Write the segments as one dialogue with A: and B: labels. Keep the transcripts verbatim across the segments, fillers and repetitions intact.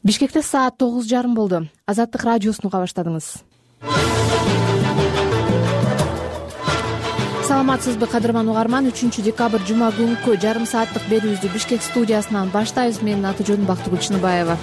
A: Бишкекте саат тогуз жарым болду. Азаттык радиосун уга баштадыңыз. Саламатсызбы кадырман угарман, үчүнчү декабрь жума күнкү жарым сааттык берүүбүздү Бишкек студиясынан баштайбыз. Менин аты жөнүм Бактыгүл Чыныбаева.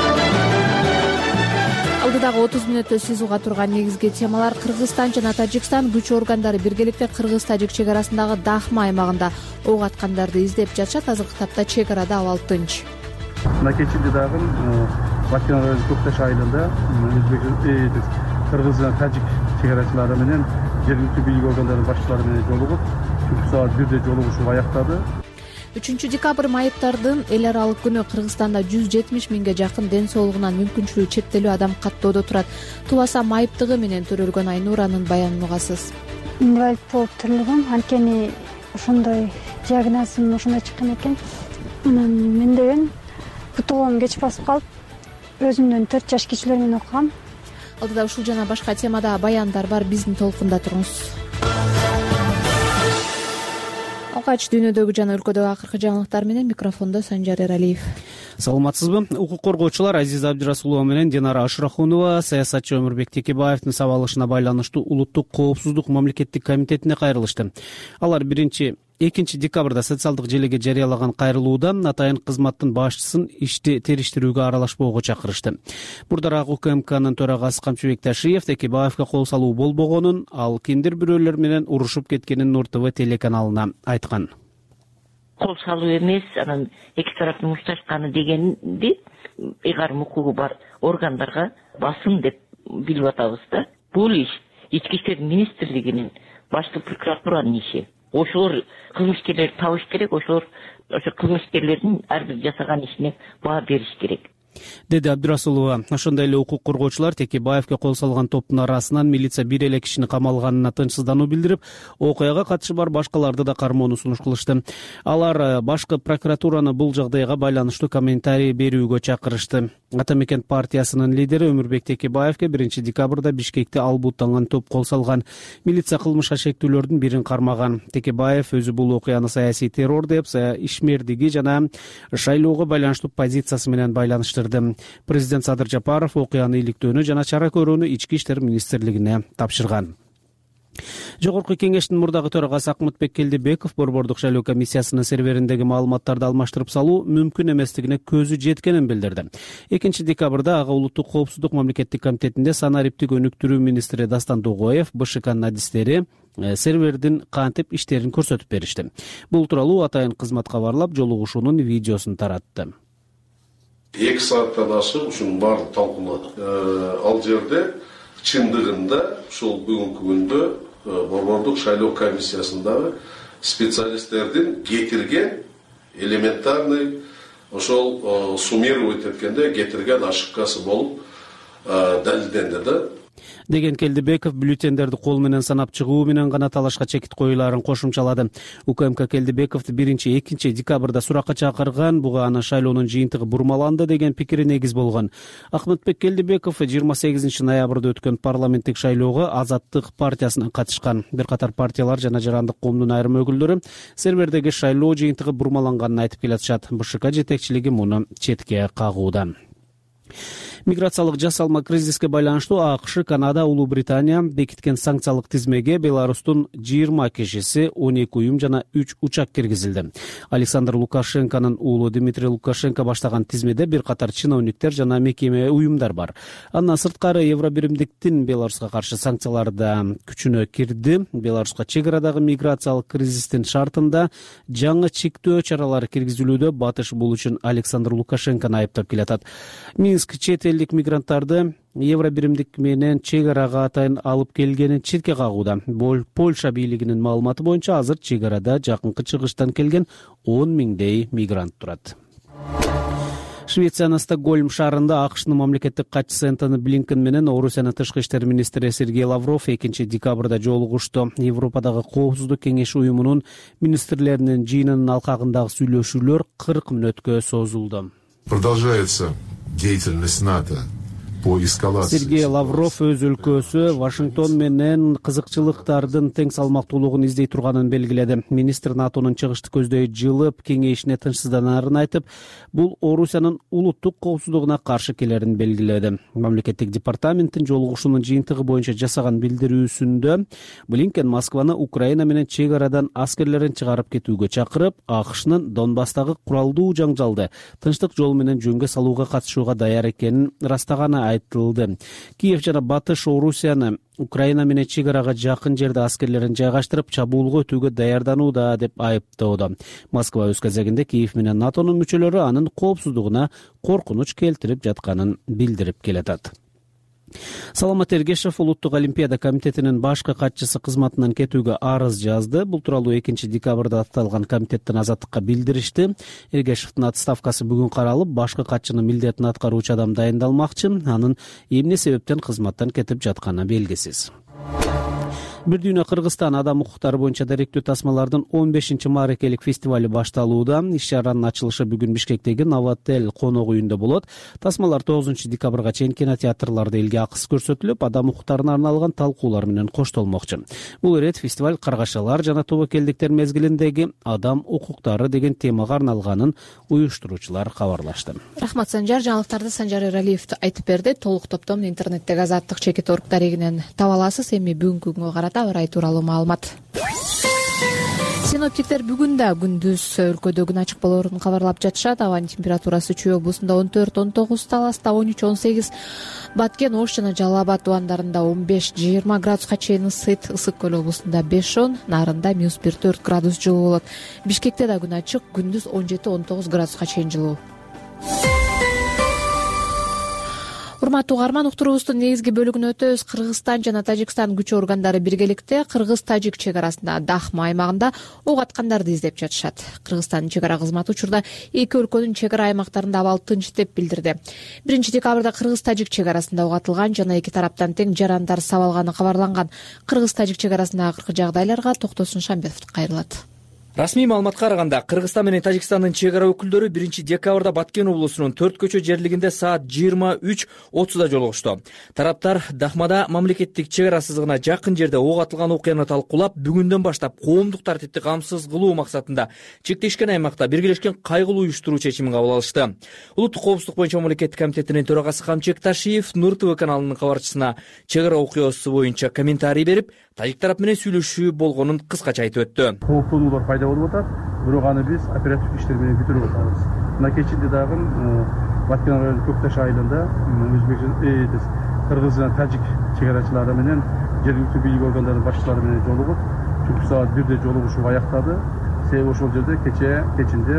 A: Алдыдагы отуз мүнөттө сиз уга турган негизги темалар: Кыргызстан жана Тажикстан күч органдары биргеликте Кыргыз-Тажик чек арасындагы Дахма аймагында ок аткандарды издеп жатышат. Азыркы тапта чек арада абал тынч.
B: Мына кечинде дагы Баткен району Көкташ айылында Кыргыз жана Тажик чек арачылары менен жергиликтүү бийлик органдарынын башчылары менен жолугуп, түнкү саат бирде жолугушуу аяктады.
A: үчүнчү декабрь майыптардын эл аралык күнү. Кыргызстанда жүз жетимиш миңге жакын ден соолугунан мүмкүнчүлүгү чектелүү адам каттоодо турат. Тубаса майыптыгы менен төрөлгөн Айнуранын баянын угасыз.
C: Инвалид болуп төрөлгөм, анткени ошондой диагнозум ошондой чыккан экен. Анан мен деген бутугум кеч басып калып, өзүмдөн төрт жаш кичилер менен окугам.
A: Алдыда ушул жана башка темада баяндар бар, биздин толкунда туруңуз. Алгач дүйнөдөгү жана өлкөдөгү акыркы жаңылыктар менен микрофондо Санжар Эралиев.
D: Саламатсызбы? Укук коргоочулар Азиза Абдырасулова менен Динара Ашрахунова саясатчы Өмүрбек Текебаевдин сабалышына байланыштуу Улуттук коопсуздук мамлекеттик комитетине кайрылышты. Алар биринчи экинчи декабрда социалдык желеге жарыялаган кайрылууда атайын кызматтын башчысын ишти териштирүүгө аралашпоого чакырышты. Бурдараак УКМКнын төрагасы Камчыбек Ташиев Текебаевге кол салуу болбогонун, ал кимдир бирөөлөр менен урушуп кеткенин Нур ТВ телеканалына айткан.
E: Кол салуу эмес, анан эки тараптын мушташканы дегенди ыйгарым укугу бар органдарга басым деп билип атабыз да. Бул иш Ички иштер министрлигинин, башкы прокуратуранын иши. Ошолор кылмышкерлерди табыш керек, ошолор ошо кылмышкерлердин ар бир жасаган ишине баа бериш керек,
D: деди Абдырасулова. Ошондой эле укук коргоочулар Текебаевге кол салган топтун арасынан милиция бир эле кишини камалганына тынчсыздануу билдирип, окуяга катышы бар башкаларды да кармоону сунуш кылышты. Алар башкы прокуратураны бул жагдайга байланыштуу комментарий берүүгө чакырышты. Ата мекен партиясынын лидери Өмүрбек Текебаевге биринчи декабрда Бишкекте албуттанган топ кол салган. Милиция кылмыш шектүүлөрдүн бирин кармаган. Текебаев өзү бул окуяны саясий террор деп, ишмердиги жана шайлоого байланыштуу позициясы менен байланыштырды. Президент Садыр Жапаров окуяны иликтөөнү жана чара көрүүнү Ички иштер министрлигине тапшырган. Жогорку кеңештин мурдагы төрагасы Акмытбек Келдибеков борбордук шайлоо комиссиясынын сервериндеги маалыматтарды алмаштырып салуу мүмкүн эместигине көзү жеткенин билдирди. экинчи декабрда ага Улуттук коопсуздук мамлекеттик комитетинде санариптик өнүктүрүү министри Дастан Дугоев БШКнын адистери сервердин кантип иштерин көрсөтүп беришти. Бул тууралуу атайын кызмат кабарлап, жолугушуунун видеосун таратты.
F: эки сааттан ашык ушунун баарын талкууладык. Ал жерде чындыгында ушул бүгүнкү күндө борбордук шайлоо комиссиясындагы специалисттердин кетирген элементарный ошол суммировать эткенде кетирген ошибкасы болуп далилденди да.
D: Деген Келдибеков бюллетендерди кол менен санап чыгуу менен гана талашка чекит коюларын кошумчалады. УКМК Келдибековду биринчи экинчи декабрда суракка чакырган, буга анын шайлоонун жыйынтыгы бурмаланды деген пикири негиз болгон. Акмытбек Келдибеков жыйырма сегизинчи ноябрда өткөн парламенттик шайлоого Азаттык партиясынан катышкан. Бир катар партиялар жана жарандык коомдун айрым өкүлдөрү сервердеги шайлоо жыйынтыгы бурмаланганын айтып келатышат. БШК жетекчилиги муну четке кагууда. Миграциялык жасалма кризиске байланыштуу АКШ, Канада, Улуу Британия бекиткен санкциялык тизмеге Беларустун жыйырма кишиси, он эки уюм жана үч учак киргизилди. Александр Лукашенконун уулу Дмитрий Лукашенко баштаган тизмеде бир катар чиновниктер жана мекеме уюмдар бар. Андан сырткары Евробиримдиктин Беларуска каршы санкциялары да күчүнө кирди. Беларуска чек арадагы миграциялык кризистин шартында жаңы чектөө чаралары киргизилүүдө батыш бул үчүн Александр Лукашенкону айыптап келатат. Минск чет элдик мигранттарды Евробиримдик менен чек арага атайын алып келгенин четке кагууда. Польша бийлигинин маалыматы боюнча азыр чек арада жакынкы чыгыштан келген он миңдей мигрант турат. Швециянын Стокгольм шаарында АКШнын мамлекеттик катчысы Энтони Блинкен менен Орусиянын тышкы иштер министри Сергей Лавров экинчи декабрда жолугушту. Европадагы коопсуздук кеңеши уюмунун министрлеринин жыйынынын алкагындагы сүйлөшүүлөр кырк мүнөткө созулду.
G: Продолжается деятельность НАТО
F: по эскалации.
D: Сергей Лавров өз өлкөсү Вашингтон менен кызыкчылыктардын тең салмактуулугун издей турганын белгиледи. Министр НАТОнун чыгыштык көздөй жылып, кеңейишине тынчсызданарын айтып, бул Орусиянын улуттук коопсуздугуна каршы келерин белгиледи. Мамлекеттик департаменттин жолугушуунун жыйынтыгы боюнча жасаган билдирүүсүндө Блинкен Москваны Украина менен чек арадан аскерлерин чыгарып кетүүгө чакырып, АКШнын Донбасстагы куралдуу жаңжалды тынчтык жол менен жөнгө салууга катышууга даяр экенин ырастаганы айтылды. Киев жана Батыш Орусияны Украина менен чек арага жакын жерде аскерлерин жайгаштырып, чабуулга өтүүгө даярданууда деп айыптоодо. Москва өз кезегинде Киев менен НАТОнун мүчөлөрү анын коопсуздугуна коркунуч келтирип жатканын билдирип келатат. Саламат Эргешев Улуттук Олимпиада комитетинин башкы катчысы кызматынан кетүүгө арыз жазды. Бул тууралуу экинчи декабрда атталган комитеттин азаттыкка билдиришти. Эргешевдин отставкасы бүгүн каралып, башкы катчынын милдетин аткаруучу адам дайындалмакчы. Анын эмне себептен кызматтан кетип жатканы белгисиз. Бир дүйнө Кыргызстан адам укуктары боюнча даректүү тасмалардын он бешинчи маарекелик фестивали башталууда. Иш-чаранын ачылышы бүгүн Бишкектеги Новотел конок үйүндө болот. Тасмалар тогузунчу декабрга чейин кинотеатрларда элге акыс көрсөтүлүп, адам укуктарына арналган талкуулар менен коштолмокчу. Бул ирет фестиваль каргашалар жана тобокелдиктер мезгилиндеги адам укуктары деген темага арналганын уюштуруучулар кабарлашты.
A: Рахмат Санжар, жаңылыктарды Санжар Эралиев айтып берди. Толук топтом интернеттеги азаттык чекит точка орг дарегинен таба аласыз. Эми бүгүнкү күнгө карата аба ырайы тууралуу маалымат. Синоптиктер бүгүн да күндүз өлкөдө күн ачык болоорун кабарлап жатышат. Абанын температурасы Чүй облусунда он төрт он тогуз, Таласта он үч он сегиз, Баткен, Ош жана Жалал Абад тубандарында он беш жыйырма градуска чейин ысыйт. Ысык көл облусунда беш он, Нарында минус бир төрт градус жылуу болот. Бишкекте да күн ачык, күндүз он жети он тогуз градуска чейин жылуу. Урматтуу угарман, уктуруубуздун негизги бөлүгүнө өтөбүз. Кыргызстан жана Тажикстан күч органдары биргеликте Кыргыз-Тажик чек арасында Дахма аймагында ок аткандарды издеп жатышат. Кыргызстандын чек ара кызматы учурда эки өлкөнүн чек ара аймактарында абал тынч деп билдирди. биринчи декабрда Кыргыз-Тажик чек арасында ок атылган жана эки тараптан тең жарандар сабалганы кабарланган. Кыргыз-Тажик чек арасындагы акыркы жагдайларга Токтосун Шамбетов кайрылат.
G: Расмий маалыматка караганда, Кыргызстан менен Тажикстандын чек ара өкүлдөрү биринчи декабрда Баткен облусунун төрт көчө жерлигинде саат жыйырма үч отузда жолугушту. Тараптар Дахмада мамлекеттик чек ара сызыгына жакын жерде ок атылган окуяны талкуулап, бүгүндөн баштап коомдук тартипти камсыз кылуу максатында чектешкен аймакта биргелешкен кайгылуу уюштуруу чечимин кабыл алышты. Улуттук коопсуздук боюнча мамлекеттик комитетинин төрагасы Камчек Ташиев Нур ТВ каналынын кабарчысына чек ара окуясы боюнча комментарий берип, тажик тарап менен сүйлөшүү болгонун кыскача айтып өттү.
B: Кооптонуулар пайда болуп атат, бирок аны биз оперативдик иштер менен бүтүрүп атабыз. Мына кечинде дагы Баткен районунун Көкташ айылында Өзбек Кыргыз жана Тажик чек арачылары менен жергиликтүү бийлик органдарынын башчылары менен жолугуп, түнкү саат бирде жолугушуу аяктады. Себеби ошол жерде кече кечинде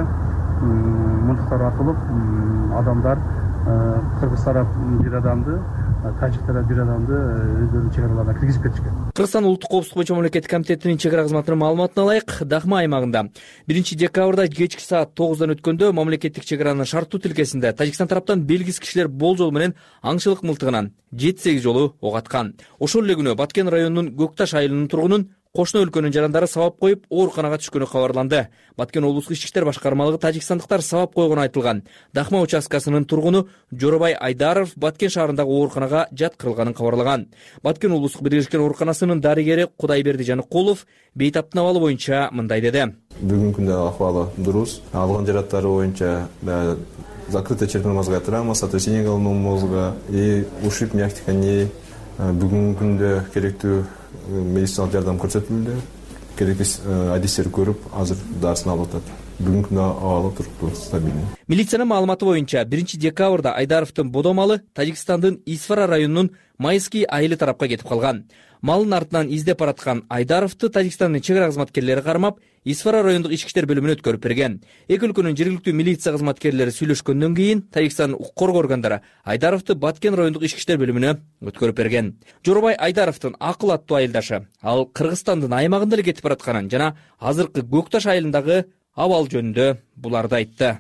B: мылтыктар атылып, адамдар Кыргыз тарап бир адамды, Тажик тарап бир адамды өздөрүнүн чек араларына киргизип кетишкен.
G: Кыргызстан улуттук коопсуздук боюнча мамлекеттик комитетинин чек ара кызматынын маалыматына ылайык, Дахма аймагында биринчи декабрда кечки саат тогуздан өткөндө мамлекеттик чек аранын шарттуу тилкесинде Тажикстан тараптан белгисиз кишилер болжол менен аңчылык мылтыгынан жети сегиз жолу ок аткан. Ошол эле күнү Баткен районунун Көкташ айылынын тургунун кошуна өлкөнүн жарандары сабап коюп, ооруканага түшкөнү кабарланды. Баткен облустук ички иштер башкармалыгы тажикстандыктар сабап койгону айтылган. Дахма участкасынын тургуну Жоробай Айдаров Баткен шаарындагы ооруканага жаткырылганын кабарлаган. Баткен облустук биргелешкен ооруканасынын дарыгери Кудайберди Жаныкулов бейтаптын абалы боюнча мындай деди.
H: Бүгүнкү күндө акыбалы дурус. Алган жараттары боюнча закрытая черепно-мозговая травма, сотрясение головного мозга и ушиб мягких тканей. Бүгүнкү күндө керектүү медициналык жардам көрсөтүлдү. Керектүү адистер көрүп, азыр дарысын алып атат. Бүгүнкү күндө абалы туруктуу, стабилдүү.
G: Милициянын маалыматы боюнча биринчи декабрда Айдаровдун бодомалы Тажикстандын Исфара районунун Майский айылы тарапка кетип калган. Малын артынан издеп бараткан Айдаровду Тажикстандын чек ара кызматкерлери кармап, Исфара райондук ички иштер бөлүмүнө өткөрүп берген. Эки өлкөнүн жергиликтүү милиция кызматкерлери сүйлөшкөндөн кийин Тажикстандын укук коргоо органдары Айдаровду Баткен райондук ички иштер бөлүмүнө өткөрүп берген. Жоробай Айдаровдун акыл аттуу айылдашы ал Кыргызстандын аймагында эле кетип баратканын жана азыркы Көкташ айылындагы абал жөнүндө буларды айтты.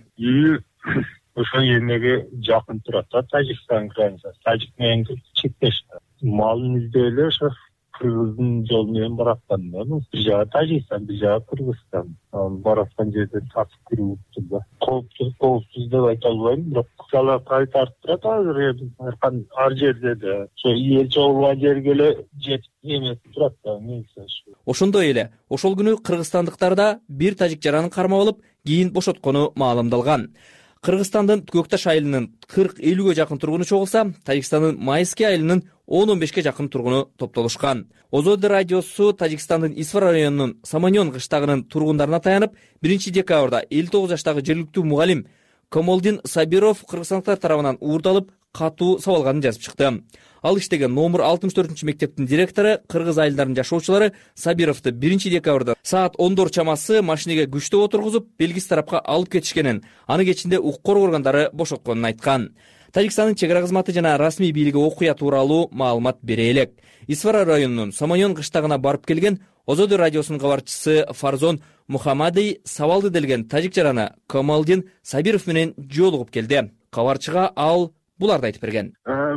I: Ошол жерге жакын турат да, Тажикстан границасы. Тажик менен чектеш. Малын издөө эле ошо кыргыздын жолу менен бараткан да. Бир жагы Тажикстан, бир жагы Кыргызстан. Бараткан жерден тартып кирүү да. Кооптуу, коопсуз деп айта албайм, бирок калаа тартып турат азыр ар жерде да. Ошо эл чогулган жерге эле жетип эметип турат да.
G: Ошондой эле ошол күнү кыргызстандыктар да бир тажик жаранын кармап алып, кийин бошоткону маалымдалган. Кыргызстандын Көкташ айылынын кырк элүүгө жакын тургуну чогулса, Тажикстандын Майский айылынын он он бешке жакын тургуну топтолушкан. Озоды радиосу Тажикстандын Исфар районунун Саманьон кыштагынын тургундарына таянып, биринчи декабрда элүү тогуз жаштагы жергиликтүү мугалим Камалдин Сабиров кыргызстандыктар тарабынан уурдалып, катуу сабалганын жазып чыкты. Ал иштеген номер алтымыш төртүнчү мектептин директору, кыргыз айылдарынын жашоочулары Сабировду биринчи декабрда саат ондор чамасы машинеге күчтөп отургузуп, Белгис тарапка алып кетишкенин, аны кечинде укук коргоо органдары бошотконун айткан. Тажикстандын чек ара кызматы жана расмий бийлиги окуя тууралуу маалымат бере элек. Исфара районунун Саманьон кыштагына барып келген Озоды радиосунун кабарчысы Фарзон Мухаммадий сабалды делген тажик жараны Камалдин Сабиров менен жолугуп келди. Кабарчыга ал буларды айтып берген.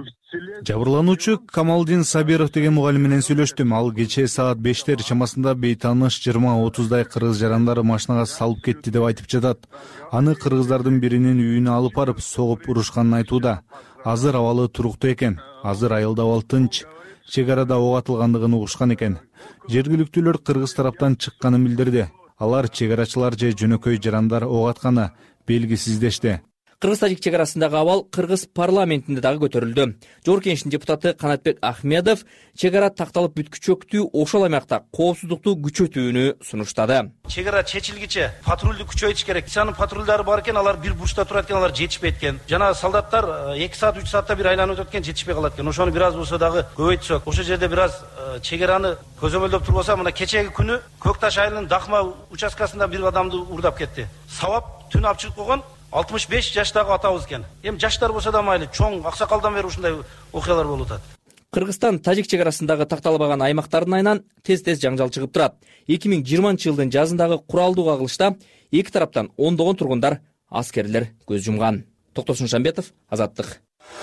J: Жабырлануучу Камалдин Сабиров деген мугалим менен сүйлөштүм. Ал кечээ саат бештер чамасында бейтаныш жыйырма отуздай кыргыз жарандары машинага салып кетти деп айтып жатат. Аны кыргыздардын биринин үйүнө алып барып согуп урушканын айтууда. Азыр абалы туруктуу экен. Азыр айылда абал тынч. Чек арада ок атылгандыгын угушкан экен. Жергиликтүүлөр кыргыз тараптан чыкканын билдирди. Алар чек арачылар же жөнөкөй жарандар ок атканы белгисиз дешти.
G: Кыргыз-тажик чек арасындагы абал кыргыз парламентинде дагы көтөрүлдү. Жогорку Кеңештин депутаты Канатбек Ахмедов чек ара такталып бүткүчөктүү ошол аймакта коопсуздукту күчөтүүнү сунуштады.
K: Чек ара чечилгиче патрулду күчөйтүш керек. Санын патрулдары бар экен, алар бир бурчта турат экен, алар жетишпейт экен. Жана солдаттар эки саат үч саатта бир айланып өтөт экен, жетишпей калат экен. Ошону бир аз болсо дагы көбөйтсөк. Ошол жерде бир аз чек араны көзөмөлдөп турбаса, мына кечеги күнү Көкташ айылынын Дахма участкасында бир адамды уурдап кетти. Сабап түн алып чыгып койгон алтымыш беш жаштагы атабыз экен. Эми жаштар болсо да майлы, чоң аксакалдан бери ушундай окуялар болуп атат.
G: Кыргызстан тажик чек арасындагы такталбаган аймактардын айынан тез-тез жаңжал чыгып турат. эки миң жыйырманчы жылдын жазындагы куралдуу кагылышта эки тараптан ондогон тургундар, аскерлер көз жумган. Токтосун Шамбетов, Азаттык.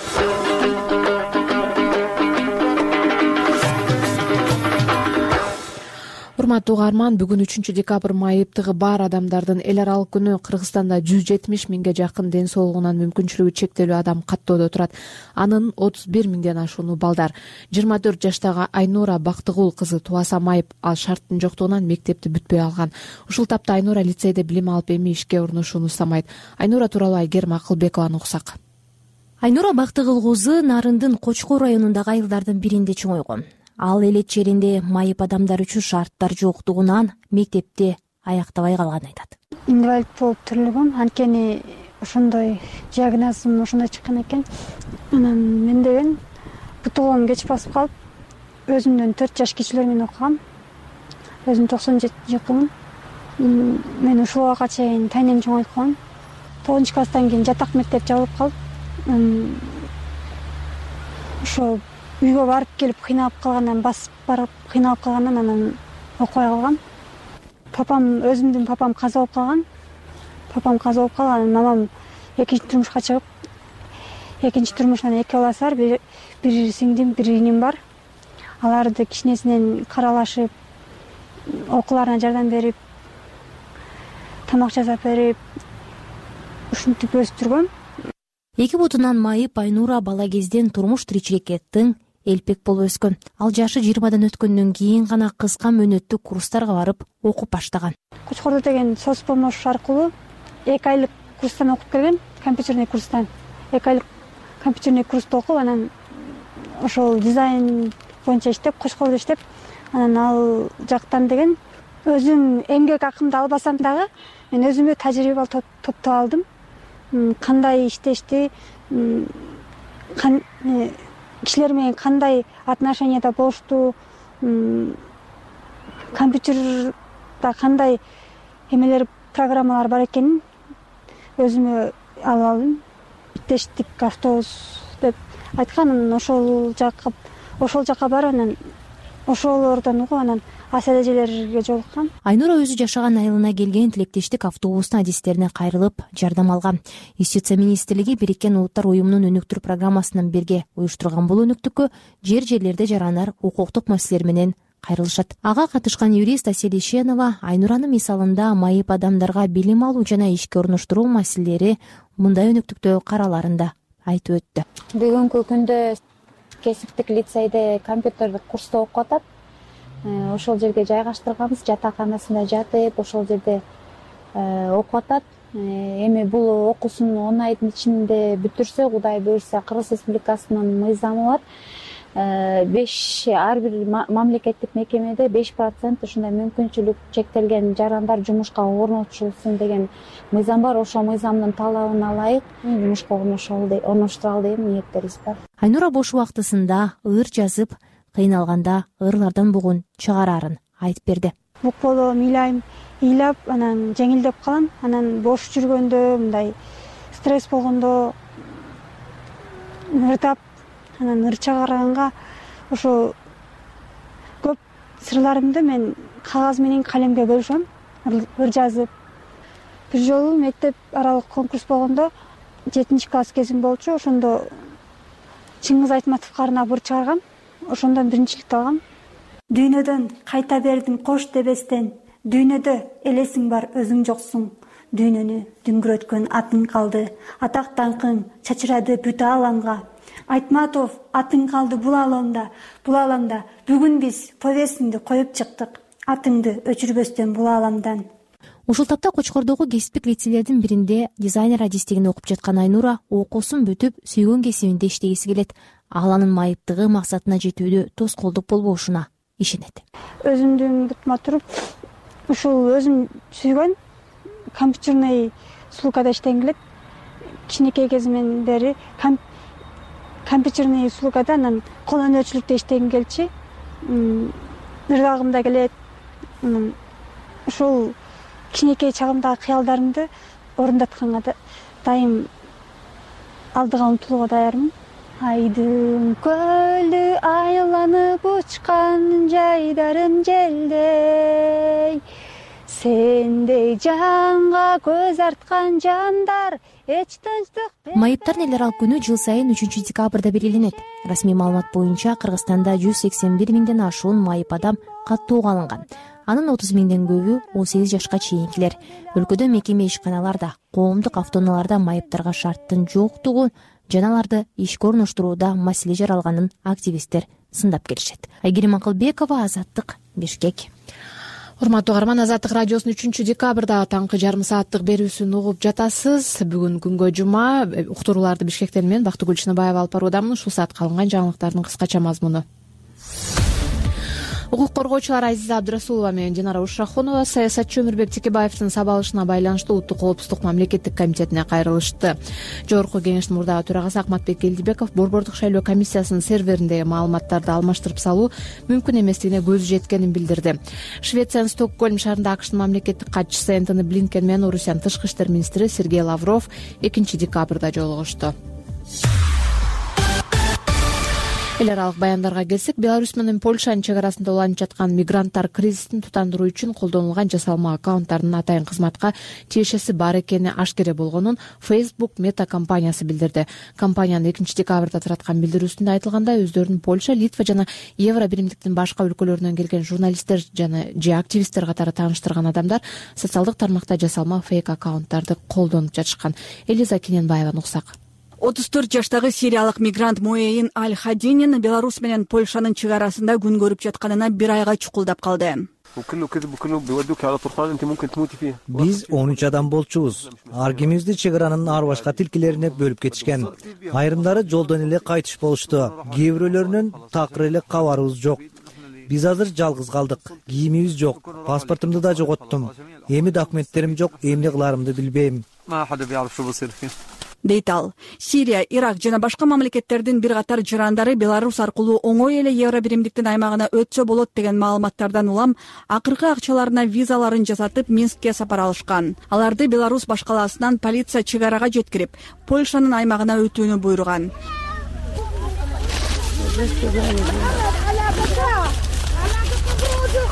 A: Урматтуу угарман, бүгүн үчүнчү декабрь майыптыгы бар адамдардын эл аралык күнү. Кыргызстанда жүз жетимиш миңге жакын ден соолугунан мүмкүнчүлүгү чектелүү адам каттоодо турат. Анын отуз бир миңден ашууну балдар. жыйырма төрт жаштагы Айнура Бактыгул кызы тубаса майып, ал шарттын жоктугунан мектепти бүтпөй алган. Ушул тапта Айнура лицейде билим алып эми ишке орношууну устамайт. Айнура тууралуу Айгерим Акылбекованы уксак.
L: Айнура Бактыгул кызы Нарындын Кочкор районундагы айылдардын биринде чоңойгон. Ал элет жеринде майып адамдар үчүн шарттар жоктугунан мектепти аяктабай калганын айтат.
C: Инвалид болуп төрөлгөм, анткени ошондой диагнозум ошондой чыккан экен. Анан мен деген бутугум кеч басып калып, өзүмдөн төрт жаш кичилер менен окугам. Өзүм токсон жетинчи жылкымын. Мен ушул убакка чейин тайнем чоңойткон. тогузунчу класстан кийин жатак мектеп жабылып калып, ошо үйгө барып келип кыйналып калгандан, басып барып кыйналып калгандан анан окубай калгам. Папам, өзүмдүн папам каза болуп калган. Папам каза болуп калган, мамам экинчи турмушка чыгып, экинчи турмуштан эки баласы бар, бир сиңдим, бир иним бар. Аларды кичинесинен каралашып, окууларына жардам берип, тамак жасап берип, ушинтип өстүргөм.
L: Эки бутунан майып Айнура бала кезден турмуш тиричиликке тың, элпек болуп өскөн. Ал жашы жыйырмадан өткөндөн кийин гана кыска мөөнөттүү курстарга барып окуп баштаган.
C: Кочкордо деген соц помощь аркылуу эки айлык курстан окуп келген, компьютерный курстан. эки айлык компьютерный курсту окуп, анан ошол дизайн боюнча иштеп, Кочкордо иштеп, анан ал жактан деген өзүм эмгек акымды албасам дагы, мен өзүмө тажрыйба топтоп алдым. Кандай иштешти, кишилер менен кандай отношенияда болушту, компьютерда кандай эмелер, программалар бар экенин өзүмө алып алдым. Тештик автобус деп айткан, ошол жакка ошол жакка барып, анан ошолордон угуп анан ас эрежелерге жолуккан.
L: Айнура өзү жашаган айылына келген тилектештик автобустун адистерине кайрылып жардам алган. Юстиция министрлиги Бириккен Улуттар уюмунун өнүктүрүү программасынан бирге уюштурган бул өнүктүккө жер жерлерде жаранар укуктук маселелер менен кайрылышат. Ага катышкан юрист Асель Ишенова Айнуранын мисалында майып адамдарга билим алуу жана ишке орноштуруу маселелери мындай өнүктүктө караларын айтып өттү.
M: Бүгүнкү күндө кесиптик лицейде компьютердик курста окуп атат. Ошол жерге жайгаштырганбыз, жатаканасында жатып, ошол жерде окуп атат. Эми бул окуусун он айдын ичинде бүтүрсө, Кудай буйрса, Кыргыз Республикасынын мыйзамы бар. беш ар бир мамлекеттик мекемеде беш процент ушундай мүмкүнчүлүк чектелген жарандар жумушка орнотулсын деген мыйзам бар. Ошол мыйзамдын талабына ылайык жумушка орноштуралы деген ниеттерибиз бар.
L: Айнура бош убактысында ыр жазып, кыйналганда ырлардан бугун чыгарарын айтып берди.
C: Букполом ыйлайм, ыйлап анан жеңилдеп калам. Анан бош жүргөндө, мындай стресс болгондо ырдап, анан ыр чыгарганга ошо көп сырларымды мен кагаз менен калемге бөлүшөм, ыр жазып. Бир жолу мектеп аралык конкурс болгондо жетинчи класс кезим болчу, ошондо Чыңгыз Айтматовго арнап ыр чыгаргам. Ошондон биринчиликти алгам. Дүйнөдөн кайта бердим кош дебестен, дүйнөдө элесиң бар өзүң жоксуң. Дүйнөнү дүңгүрөткөн атың калды, атак даңкың чачырады бүт ааламга. Айтматов атың калды бул ааламда, бул ааламда. Бүгүн биз повестиңди коюп чыктык, атыңды өчүрбөстөн бул ааламдан.
L: Ушул тапта Кочкордогу кесиптик лицейлердин биринде дизайнер адистигин окуп жаткан Айнура окуусун бүтүп, сүйгөн кесибинде иштегиси келет. Ал анын майыптыгы максатына жетүүдө тоскоолдук болбошуна ишенет.
C: Өзүмдүн бутума туруп, ушул өзүм сүйгөн компьютерный услугада иштегим келет. Кичинекей кезимден бери компьютерный услугада, анан кол өнөрчүлүктө иштегим келчи. Ырдагым да келет. Ушул кичинекей чагымдагы кыялдарымды орундатканга дайым алдыга умтулууга даярмын. Айдын көлдү айланып учкан жайдарым желдей, сендей жанга көз арткан жандар эч тынчтык.
L: Майыптар нелерал күнү жыл сайын үчүнчү декабрда белгиленет. Расмий маалымат боюнча Кыргызстанда жүз сексен бир миңден ашуун майып адам каттоого алынган. Анын отуз миңден көбү он сегиз жашка чейинкилер. Өлкөдө мекеме ишканаларда, коомдук автоунааларда майыптарга шарттын жоктугу жана аларды ишке орноштурууда маселе жаралганын активисттер сындап келишет. Айгерим Акылбекова, Азаттык, Бишкек.
A: Урматтуу угарман, Азаттык радиосунун үчүнчү декабрда таңкы жарым сааттык берүүсүн угуп жатасыз. Бүгүн күнгө жума. Уктурууларды Бишкектен мен Бактыгүл Чыныбаева алып баруудамын. Ушул саатка алынган жаңылыктардын кыскача мазмуну. Укук коргоочулар Азиза Абдырасулова менен Динара Ушрахунова саясатчы Өмүрбек Текебаевдин сабалышына байланыштуу Улуттук коопсуздук мамлекеттик комитетине кайрылышты. Жогорку кеңештин мурдагы төрагасы Акматбек Келдибеков борбордук шайлоо комиссиясынын сервериндеги маалыматтарды алмаштырып салуу мүмкүн эместигине көзү жеткенин билдирди. Швециянын Стокгольм шаарында АКШтын мамлекеттик катчысы Энтони Блинкен менен Орусиянын тышкы иштер министри Сергей Лавров экинчи декабрда жолугушту. Эл аралык баяндарга келсек, Беларусь менен Польшанын чек арасында уланып жаткан мигранттар кризисин тутандыруу үчүн колдонулган жасалма аккаунттардын атайын кызматка тиешеси бар экени ашкере болгонун Facebook Meta компаниясы билдирди. Компаниянын экинчи декабрда тараткан билдирүүсүндө айтылгандай, өздөрүнүн Польша, Литва жана Евро биримдиктин башка өлкөлөрүнөн келген журналисттер жана же активисттер катары тааныштырган адамдар социалдык тармакта жасалма фейк аккаунттарды колдонуп жатышкан. Элиза Кененбаеваны уксак.
N: отуз төрт жаштагы сириялык мигрант Муэйин Аль-Хадинин Беларусь менен Польшанын чек арасында күн көрүп жатканына бир айга чукулдап калды.
O: Биз он үч адам болчубуз. Ар кимибизди чек аранын ар башка тилкелерине бөлүп кетишкен. Айрымдары жолдон эле кайтыш болушту. Кээ бирөөлөрүнүн такыр эле кабарыбыз жок. Биз азыр жалгыз калдык. Кийимибиз жок. Паспортумду да жоготтум. Эми документтерим жок, эмне кыларымды билбейм.
N: дейт ал. Сирия, Ирак жана башка мамлекеттердин бир катар жарандары Беларусь аркылуу оңой эле евро биримдиктин аймагына өтсө болот деген маалыматтардан улам акыркы акчаларына визаларын жасатып Минскке сапар алышкан. Аларды Беларусь башкаласынан полиция чек арага жеткирип, Польшанын аймагына өтүүнү буйруган.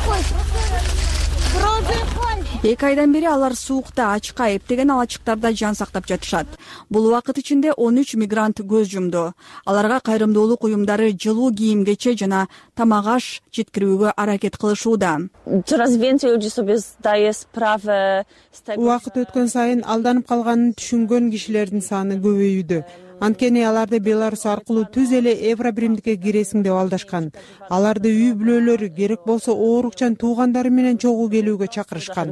N: эки айдан бери алар суукта, ачка, эптеген алачыктарда жан сактап жатышат. Бул убакыт ичинде он үч мигрант көз жумду. Аларга кайрымдуулук уюмдары жылуу кийимгече жана тамак аш жеткирүүгө аракет кылышууда.
P: Убакыт өткөн сайын алданып калганын түшүнгөн кишилердин саны көбөйүүдө. Анткени аларды Беларусь аркылуу түз эле евро биримдикке киресиң деп алдашкан. Аларды үй бүлөлөрү, керек болсо оорукчан туугандары менен чогуу келүүгө чакырышкан.